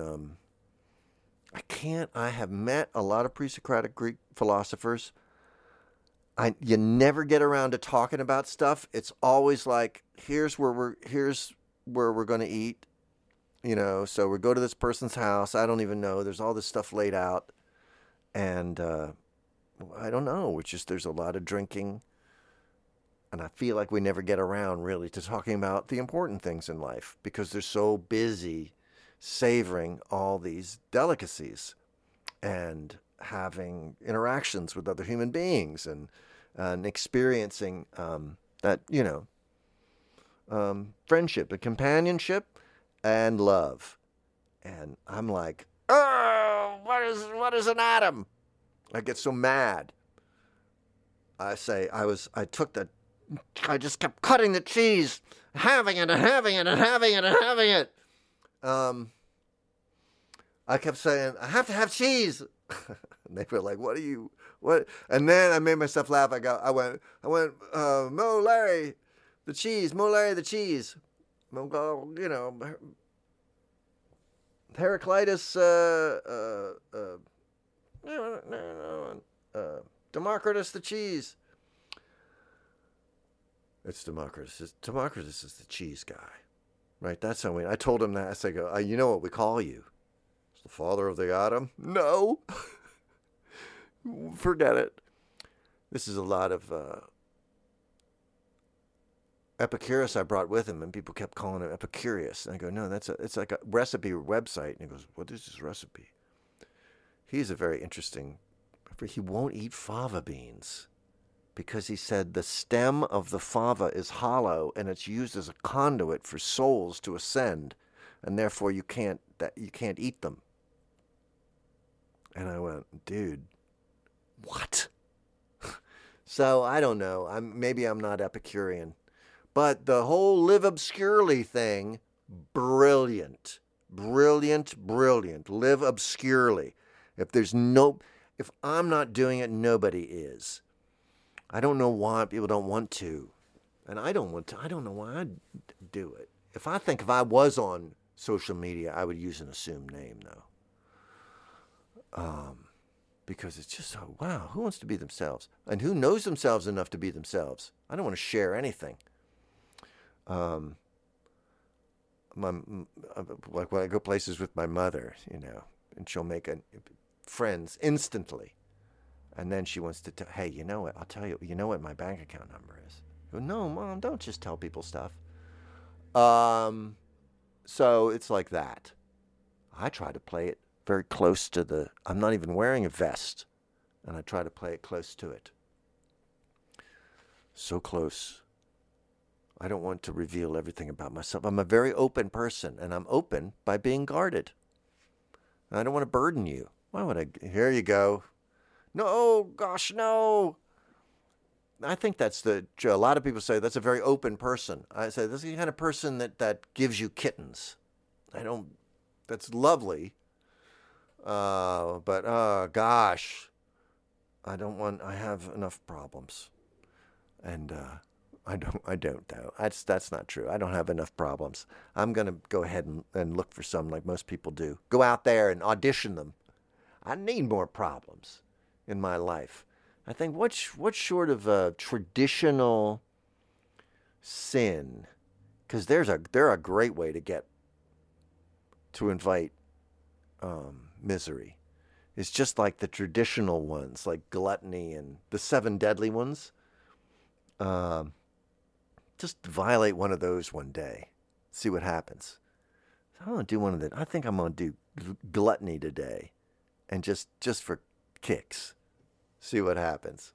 I have met a lot of pre-Socratic Greek philosophers. You never get around to talking about stuff. It's always like, here's where we're going to eat. So we go to this person's house. I don't even know. There's all this stuff laid out. And I don't know. It's just there's a lot of drinking. And I feel like we never get around really to talking about the important things in life because they're so busy savoring all these delicacies and having interactions with other human beings and experiencing friendship and companionship and love. And I'm like, oh, what is an atom? I get so mad. I just kept cutting the cheese, having it. I kept saying, I have to have cheese. And they were like, what? And then I made myself laugh. I went, Mo Larry, the cheese. Heraclitus, Democritus, the cheese. It's Democritus. Democritus is the cheese guy, right? That's how I told him that. I said, you know what we call you? It's the father of the atom? No. Forget it. This is a lot of Epicurus I brought with him, and people kept calling him Epicurious. And I go, no, it's like a recipe website. And he goes, what is this recipe? He's a very interesting. He won't eat fava beans because he said the stem of the fava is hollow and it's used as a conduit for souls to ascend, and therefore you can't eat them. And I went, dude, what? So I don't know. Maybe I'm not Epicurean. But the whole live obscurely thing, brilliant. Live obscurely. If I'm not doing it, nobody is. I don't know why people don't want to. And I don't want to. I don't know why I do it. If I was on social media, I would use an assumed name, though. Because it's just so, wow, who wants to be themselves? And who knows themselves enough to be themselves? I don't want to share anything. Like when I go places with my mother, and she'll make friends instantly. And then she wants to hey, you know what? I'll tell you, you know what my bank account number is? I go, no, Mom, don't just tell people stuff. So it's like that. I try to play it very close to I'm not even wearing a vest, and I try to play it close to it. So close. I don't want to reveal everything about myself. I'm a very open person, and I'm open by being guarded. And I don't want to burden you. Why would I? Here you go. No, gosh, no. I think a lot of people say that's a very open person. I say this is the kind of person that gives you kittens. That's lovely. But gosh, I have enough problems. And I don't though. That's not true. I don't have enough problems. I'm going to go ahead and look for some like most people do. Go out there and audition them. I need more problems in my life. I think what's short of a traditional sin, because they're a great way to invite misery. It's just like the traditional ones, like gluttony and the 7 deadly ones. Just violate one of those one day. See what happens. I'm going to do one of the. I think I'm going to do gluttony today, and just for kicks. See what happens.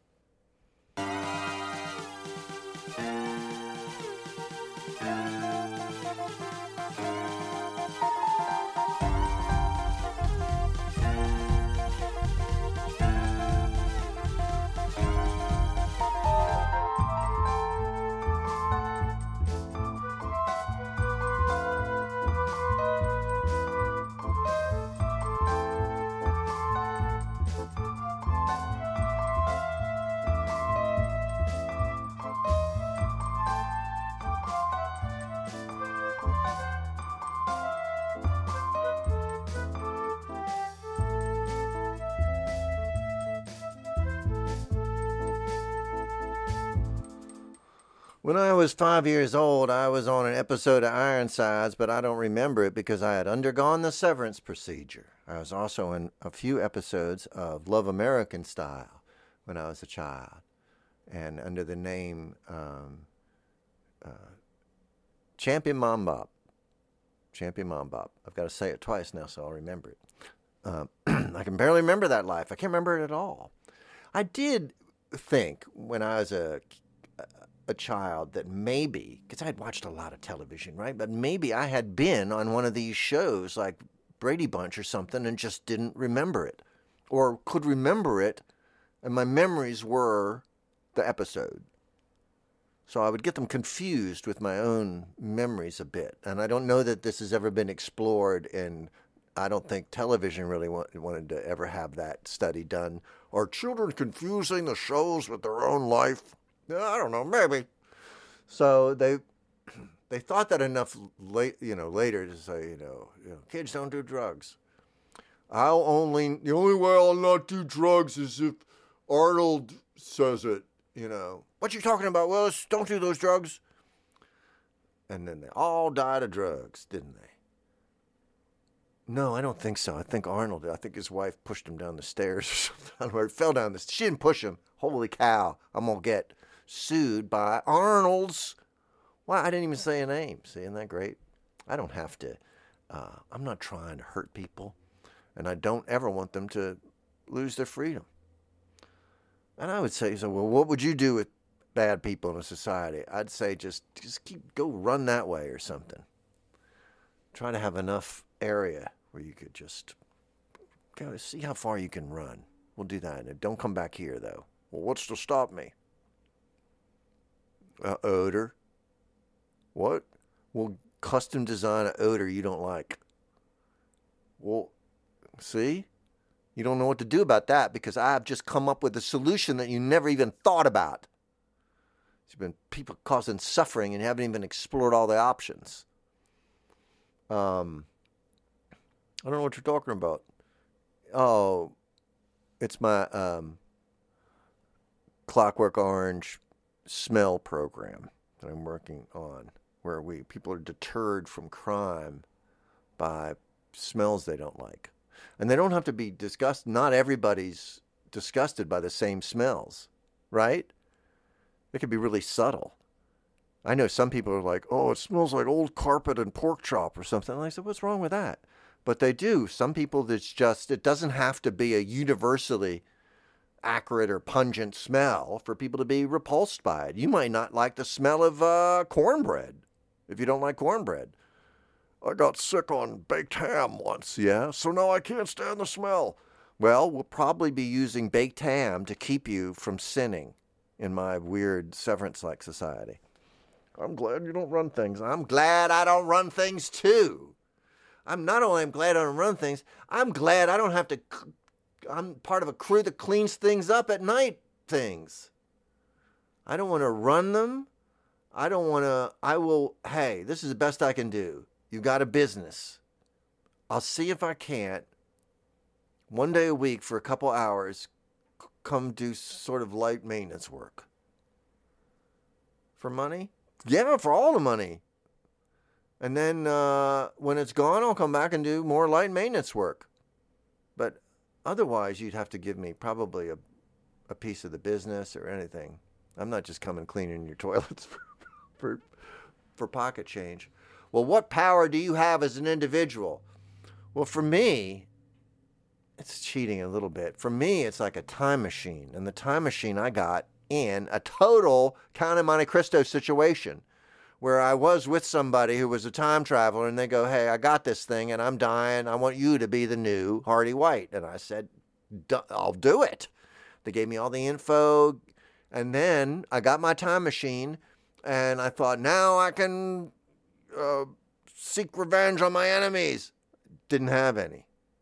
When I was 5 years old, I was on an episode of Ironsides, but I don't remember it because I had undergone the severance procedure. I was also in a few episodes of Love American Style when I was a child, and under the name Champion Mom Bop. Champion Mom Bop. I've got to say it twice now so I'll remember it. I can barely remember that life. I can't remember it at all. I did think when I was a child that maybe, because I had watched a lot of television, right? But maybe I had been on one of these shows like Brady Bunch or something and just didn't remember it, or could remember it, and my memories were the episode. So I would get them confused with my own memories a bit. And I don't know that this has ever been explored, and I don't think television really wanted to ever have that study done. Are children confusing the shows with their own life? I don't know, maybe. So they thought that enough later to say, kids don't do drugs. The only way I'll not do drugs is if Arnold says it, What you talking about, Willis? Don't do those drugs. And then they all died of drugs, didn't they? No, I don't think so. I think his wife pushed him down the stairs or something. Or he fell down she didn't push him. Holy cow, I'm going to get sued by Arnold's. Well, I didn't even say a name. See, isn't that great? I don't have to. I'm not trying to hurt people, and I don't ever want them to lose their freedom. And I would say, well, what would you do with bad people in a society? I'd say just go run that way or something. Try to have enough area where you could just go see how far you can run. We'll do that. Don't come back here, though. Well, what's to stop me? Odor. What? Well, custom design an odor you don't like. Well, see? You don't know what to do about that because I've just come up with a solution that you never even thought about. There's been people causing suffering and you haven't even explored all the options. I don't know what you're talking about. Oh, it's my Clockwork Orange smell program that I'm working on, where people are deterred from crime by smells they don't like. And they don't have to be disgusted. Not everybody's disgusted by the same smells, right? It can be really subtle. I know some people are like, oh, it smells like old carpet and pork chop or something. And I said, what's wrong with that? But they do. Some people, it doesn't have to be a universally acrid or pungent smell for people to be repulsed by it. You might not like the smell of cornbread if you don't like cornbread. I got sick on baked ham once, yeah, so now I can't stand the smell. Well, we'll probably be using baked ham to keep you from sinning in my weird severance-like society. I'm glad you don't run things. I'm glad I don't run things too. I'm not only glad I don't run things, I'm glad I don't have to, I'm part of a crew that cleans things up at night things. I don't want to run them. Hey, this is the best I can do. You got a business. I'll see if I can't, one day a week for a couple hours, come do sort of light maintenance work. For money? Yeah, for all the money. And then when it's gone, I'll come back and do more light maintenance work. But otherwise, you'd have to give me probably a piece of the business or anything. I'm not just coming cleaning your toilets for pocket change. Well, what power do you have as an individual? Well, for me, it's cheating a little bit. For me, it's like a time machine. And the time machine I got in a total Count of Monte Cristo situation where I was with somebody who was a time traveler, and they go, hey, I got this thing and I'm dying. I want you to be the new Hardy White. And I said, I'll do it. They gave me all the info. And then I got my time machine and I thought, now I can seek revenge on my enemies. Didn't have any.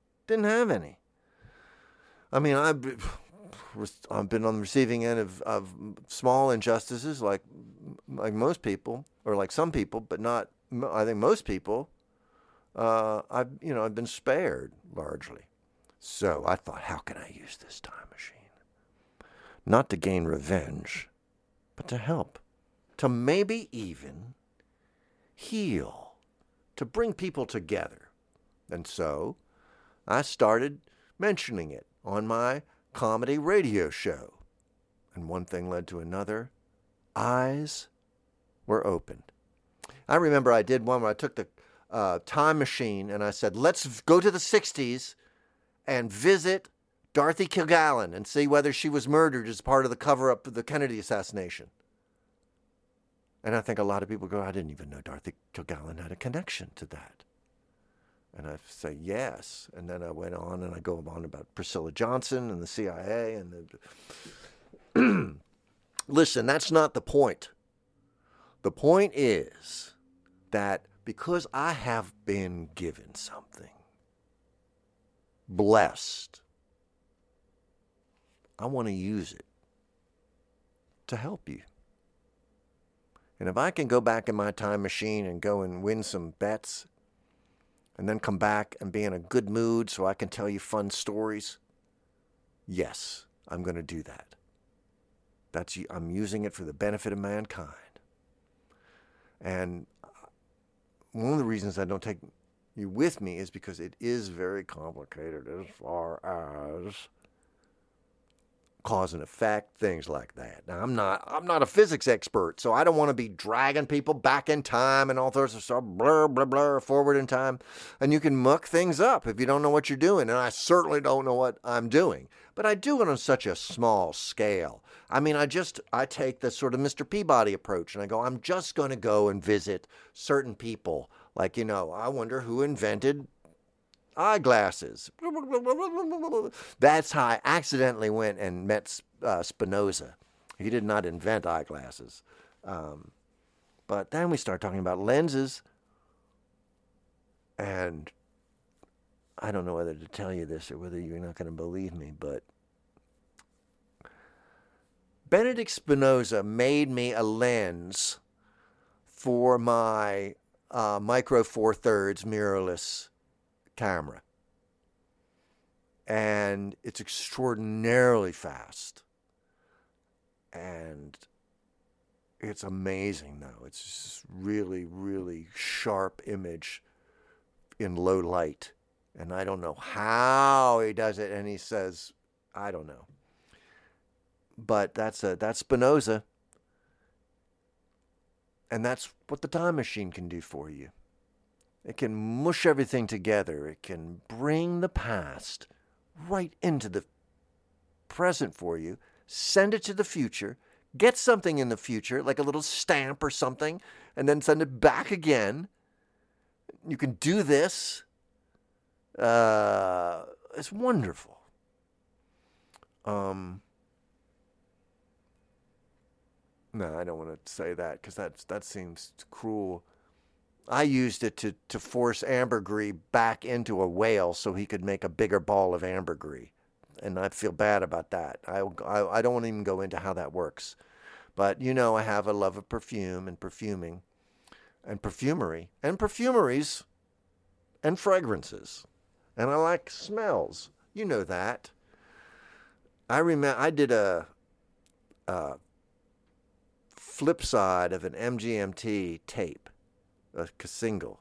I mean, I've been on the receiving end of small injustices like most people, or like some people, but not, I think most people. I've been spared largely. So I thought, how can I use this time machine? Not to gain revenge, but to help, to maybe even heal, to bring people together. And so I started mentioning it on my comedy radio show. And one thing led to another. Eyes were opened. I remember I did one where I took the time machine and I said, let's go to the 60s and visit Dorothy Kilgallen and see whether she was murdered as part of the cover-up of the Kennedy assassination. And I think a lot of people go, I didn't even know Dorothy Kilgallen had a connection to that. And I say, yes. And then I went on and I go on about Priscilla Johnson and the CIA. And listen, that's not the point. The point is that because I have been given something, blessed, I want to use it to help you. And if I can go back in my time machine and go and win some bets, and then come back and be in a good mood so I can tell you fun stories, yes, I'm going to do that. I'm using it for the benefit of mankind. And one of the reasons I don't take you with me is because it is very complicated as far as cause and effect, things like that. Now, I'm not a physics expert, so I don't want to be dragging people back in time and all sorts of stuff, blur, blur, blur, forward in time. And you can muck things up if you don't know what you're doing. And I certainly don't know what I'm doing. But I do it on such a small scale. I mean, I take the sort of Mr. Peabody approach, and I go, I'm just going to go and visit certain people. Like, I wonder who invented eyeglasses. That's how I accidentally went and met Spinoza. He did not invent eyeglasses. But then we start talking about lenses. And I don't know whether to tell you this or whether you're not going to believe me, but Benedict Spinoza made me a lens for my Micro Four Thirds mirrorless camera. And it's extraordinarily fast. And it's amazing, though. It's just really, really sharp image in low light. And I don't know how he does it. And he says, I don't know. But that's Spinoza. And that's what the time machine can do for you. It can mush everything together. It can bring the past right into the present for you, send it to the future, get something in the future, like a little stamp or something, and then send it back again. You can do this. It's wonderful. No, I don't want to say that because that seems cruel. I used it to force ambergris back into a whale so he could make a bigger ball of ambergris. And I feel bad about that. I don't want to even go into how that works. But, I have a love of perfume and perfuming and perfumery and perfumeries and fragrances. And I like smells. You know that. I remember I did a flip side of an MGMT tape, a single.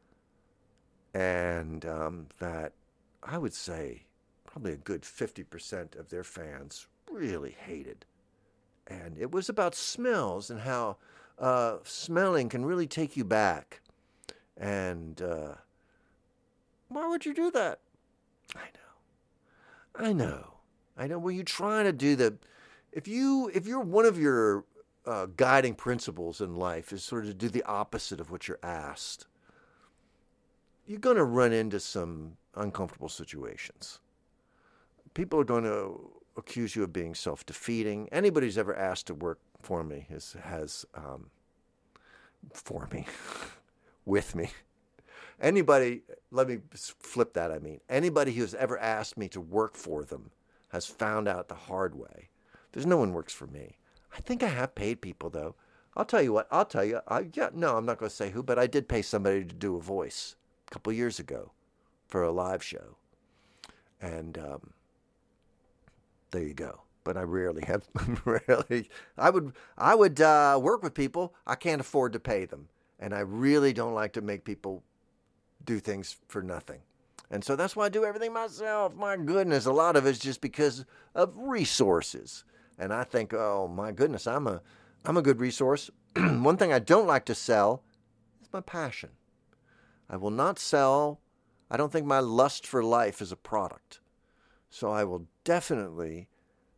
And that I would say probably a good 50% of their fans really hated. And it was about smells and how smelling can really take you back. And why would you do that? I know. Well, you're trying to do if you're one of your guiding principles in life is sort of to do the opposite of what you're asked, you're going to run into some uncomfortable situations. People are going to accuse you of being self-defeating. Anybody who's ever asked to work for me has for me, with me. Anybody, let me flip that, anybody who's ever asked me to work for them has found out the hard way. There's no one works for me. I think I have paid people, though. I'll tell you what, I'm not going to say who, but I did pay somebody to do a voice a couple years ago for a live show. And there you go. But I rarely have, I would work with people. I can't afford to pay them. And I really don't like to make people do things for nothing. And so that's why I do everything myself. My goodness, a lot of it's just because of resources. And I think, oh my goodness, I'm a good resource. One thing I don't like to sell is my passion. I will not sell. I don't think my lust for life is a product. So I will definitely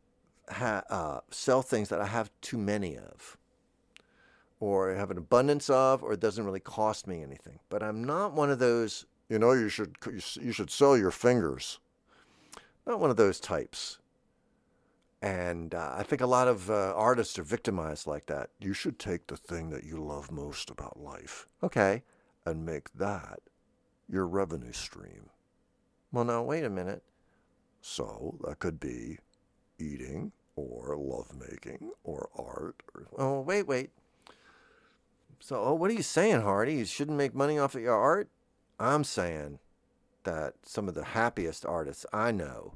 sell things that I have too many of, or have an abundance of, or it doesn't really cost me anything. But I'm not one of those, you should sell your fingers. Not one of those types. And I think a lot of artists are victimized like that. You should take the thing that you love most about life, okay, and make that your revenue stream. Well, now, wait a minute. So that could be eating or lovemaking or art. Wait. So, what are you saying, Hardy? You shouldn't make money off of your art? I'm saying that some of the happiest artists I know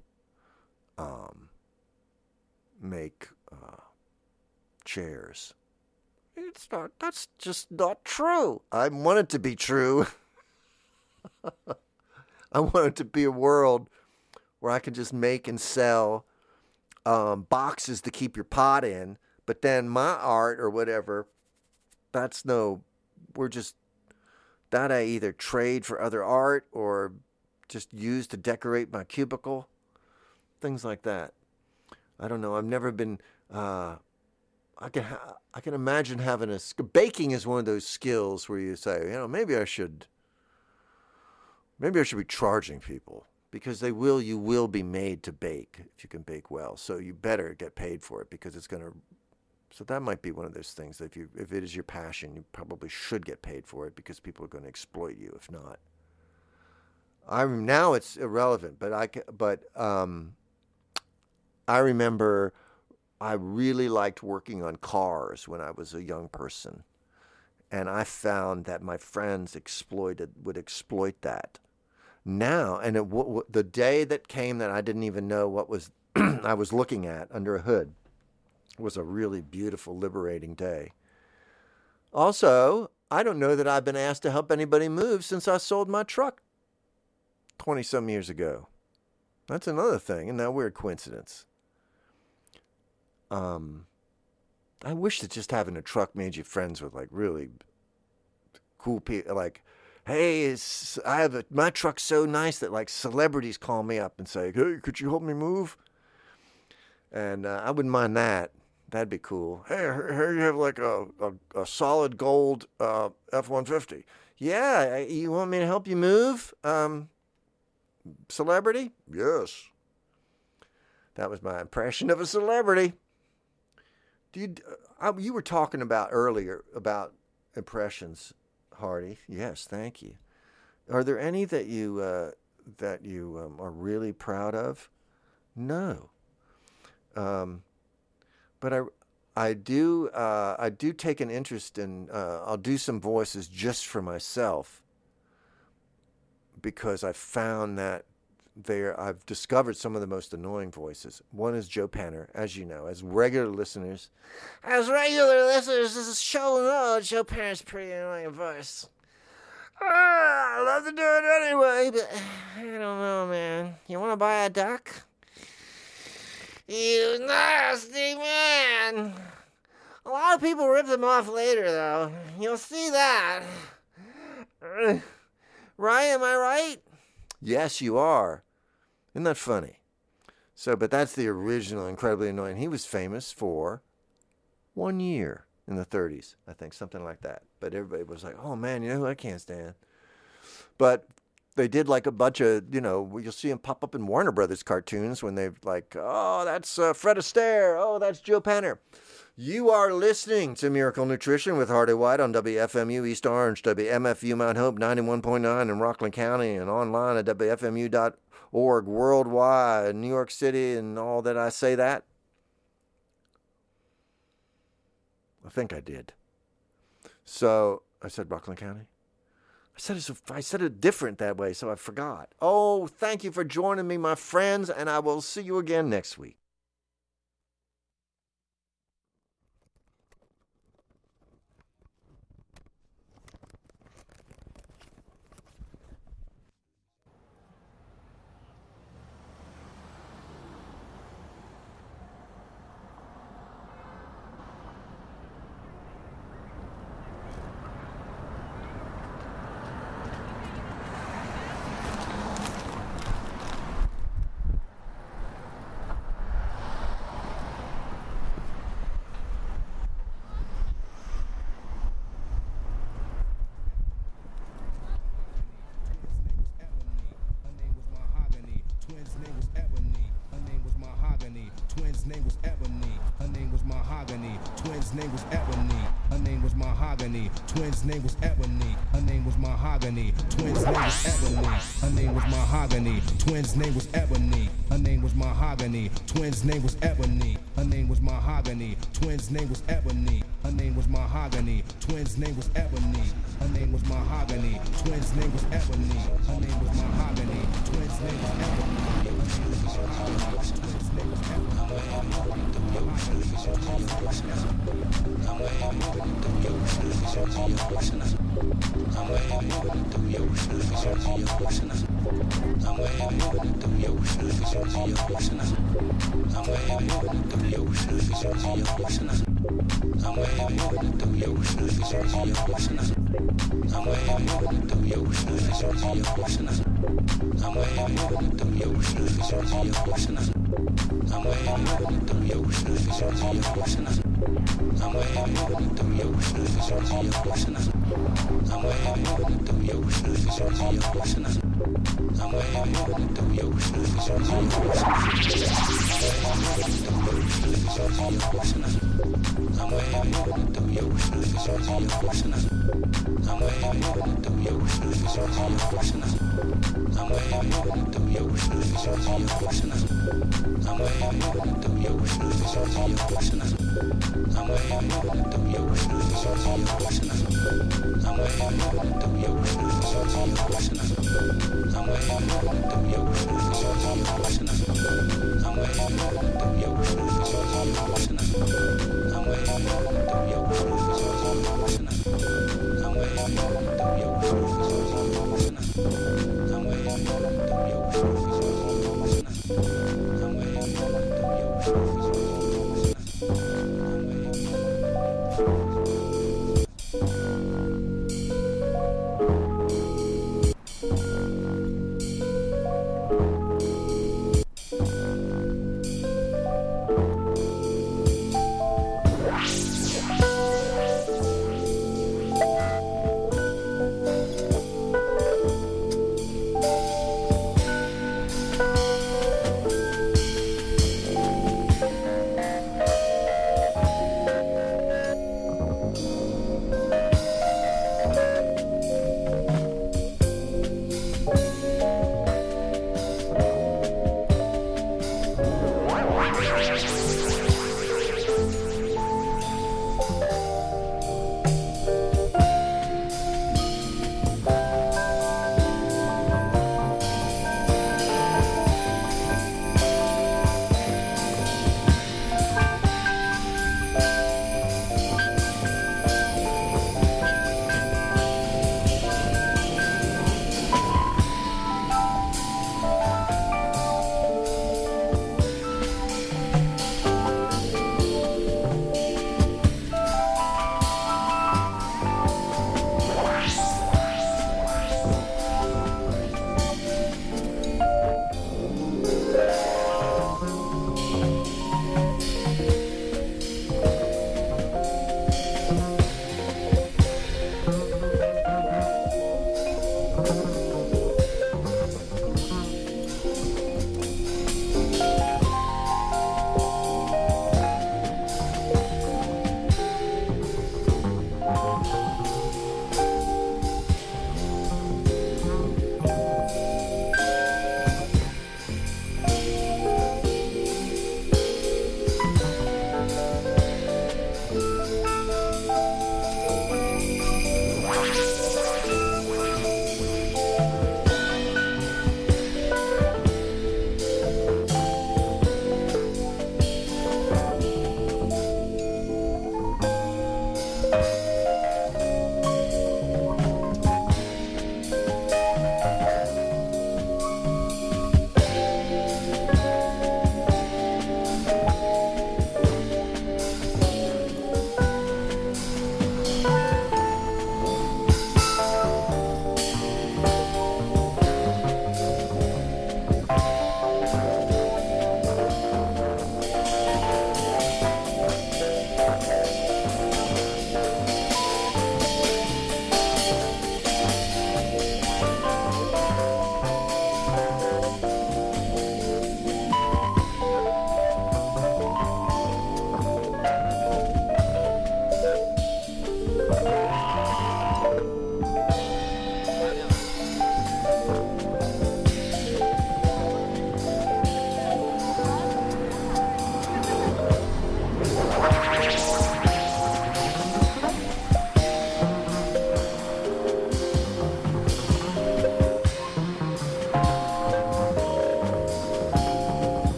make chairs. That's just not true. I want it to be true. I want it to be a world where I can just make and sell boxes to keep your pot in, but then my art or whatever, that I either trade for other art or just use to decorate my cubicle, things like that. I don't know. I've never been. I can imagine having baking is one of those skills where you say, maybe I should be charging people, because you will be made to bake if you can bake well. So you better get paid for it, because it's going to. So that might be one of those things that if it is your passion, you probably should get paid for it, because people are going to exploit you if not. Now it's irrelevant, but I remember I really liked working on cars when I was a young person, and I found that my friends would exploit that. Now, and the day that came that I didn't even know what was I was looking at under a hood was a really beautiful, liberating day. Also, I don't know that I've been asked to help anybody move since I sold my truck 20-some years ago. That's another thing, isn't that a weird coincidence? I wish that just having a truck made you friends with really cool people. Like, hey, my truck's so nice that celebrities call me up and say, hey, could you help me move? And I wouldn't mind that. That'd be cool. Hey, here you have a solid gold F-150. Yeah, you want me to help you move? Celebrity? Yes. That was my impression of a celebrity. You were talking about earlier about impressions, Hardy. Yes, thank you. Are there any that you are really proud of? No. But I do take an interest in. I'll do some voices just for myself because I've found that I've discovered some of the most annoying voices. One is Joe Penner, as you know, as regular listeners. This is Joe Penner's pretty annoying voice. I love to do it anyway, but I don't know, man. You want to buy a duck? You nasty man. A lot of people rip them off later, though. You'll see that. Right? Am I right? Yes, you are. Isn't that funny? But that's the original Incredibly Annoying. He was famous for 1 year in the 30s, I think, something like that. But everybody was like, oh, man, you know who I can't stand? But they did like a bunch of, you'll see them pop up in Warner Brothers cartoons when they're like, oh, that's Fred Astaire. Oh, that's Joe Penner. You are listening to Miracle Nutrition with Hardy White on WFMU East Orange, WMFU Mount Hope 91.9 in Rockland County, and online at WFMU.org worldwide, New York City, and all that. I say that? I think I did. So I said Rockland County. I said it different that way, so I forgot. Oh, thank you for joining me, my friends, and I will see you again next week. Twins' name was Ebony. Her name was Mahogany. Twins' name was Ebony. Her name was Mahogany. Twins' name was Ebony. Her name was Mahogany. Twins' name was Ebony. Her name was Mahogany. Twins' name was Ebony. Her name was Mahogany. Twins' name was Ebony. Her name was Mahogany. Twins' name was Ebony. Her name was Mahogany. Twins' name was Ebony.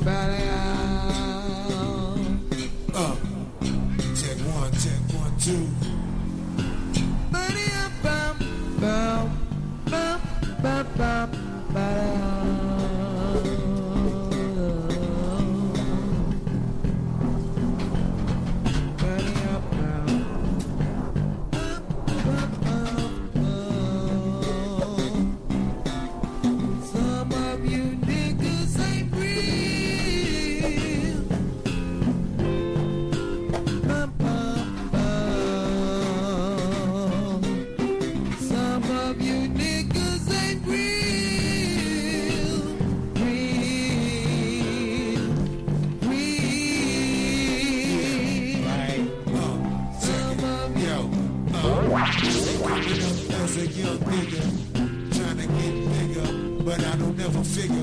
Check one, two. Some of you niggas ain't real. Some of you niggas ain't real. Right. Some of you. Yo. As a young nigga, trying to get bigger, but I don't never figure.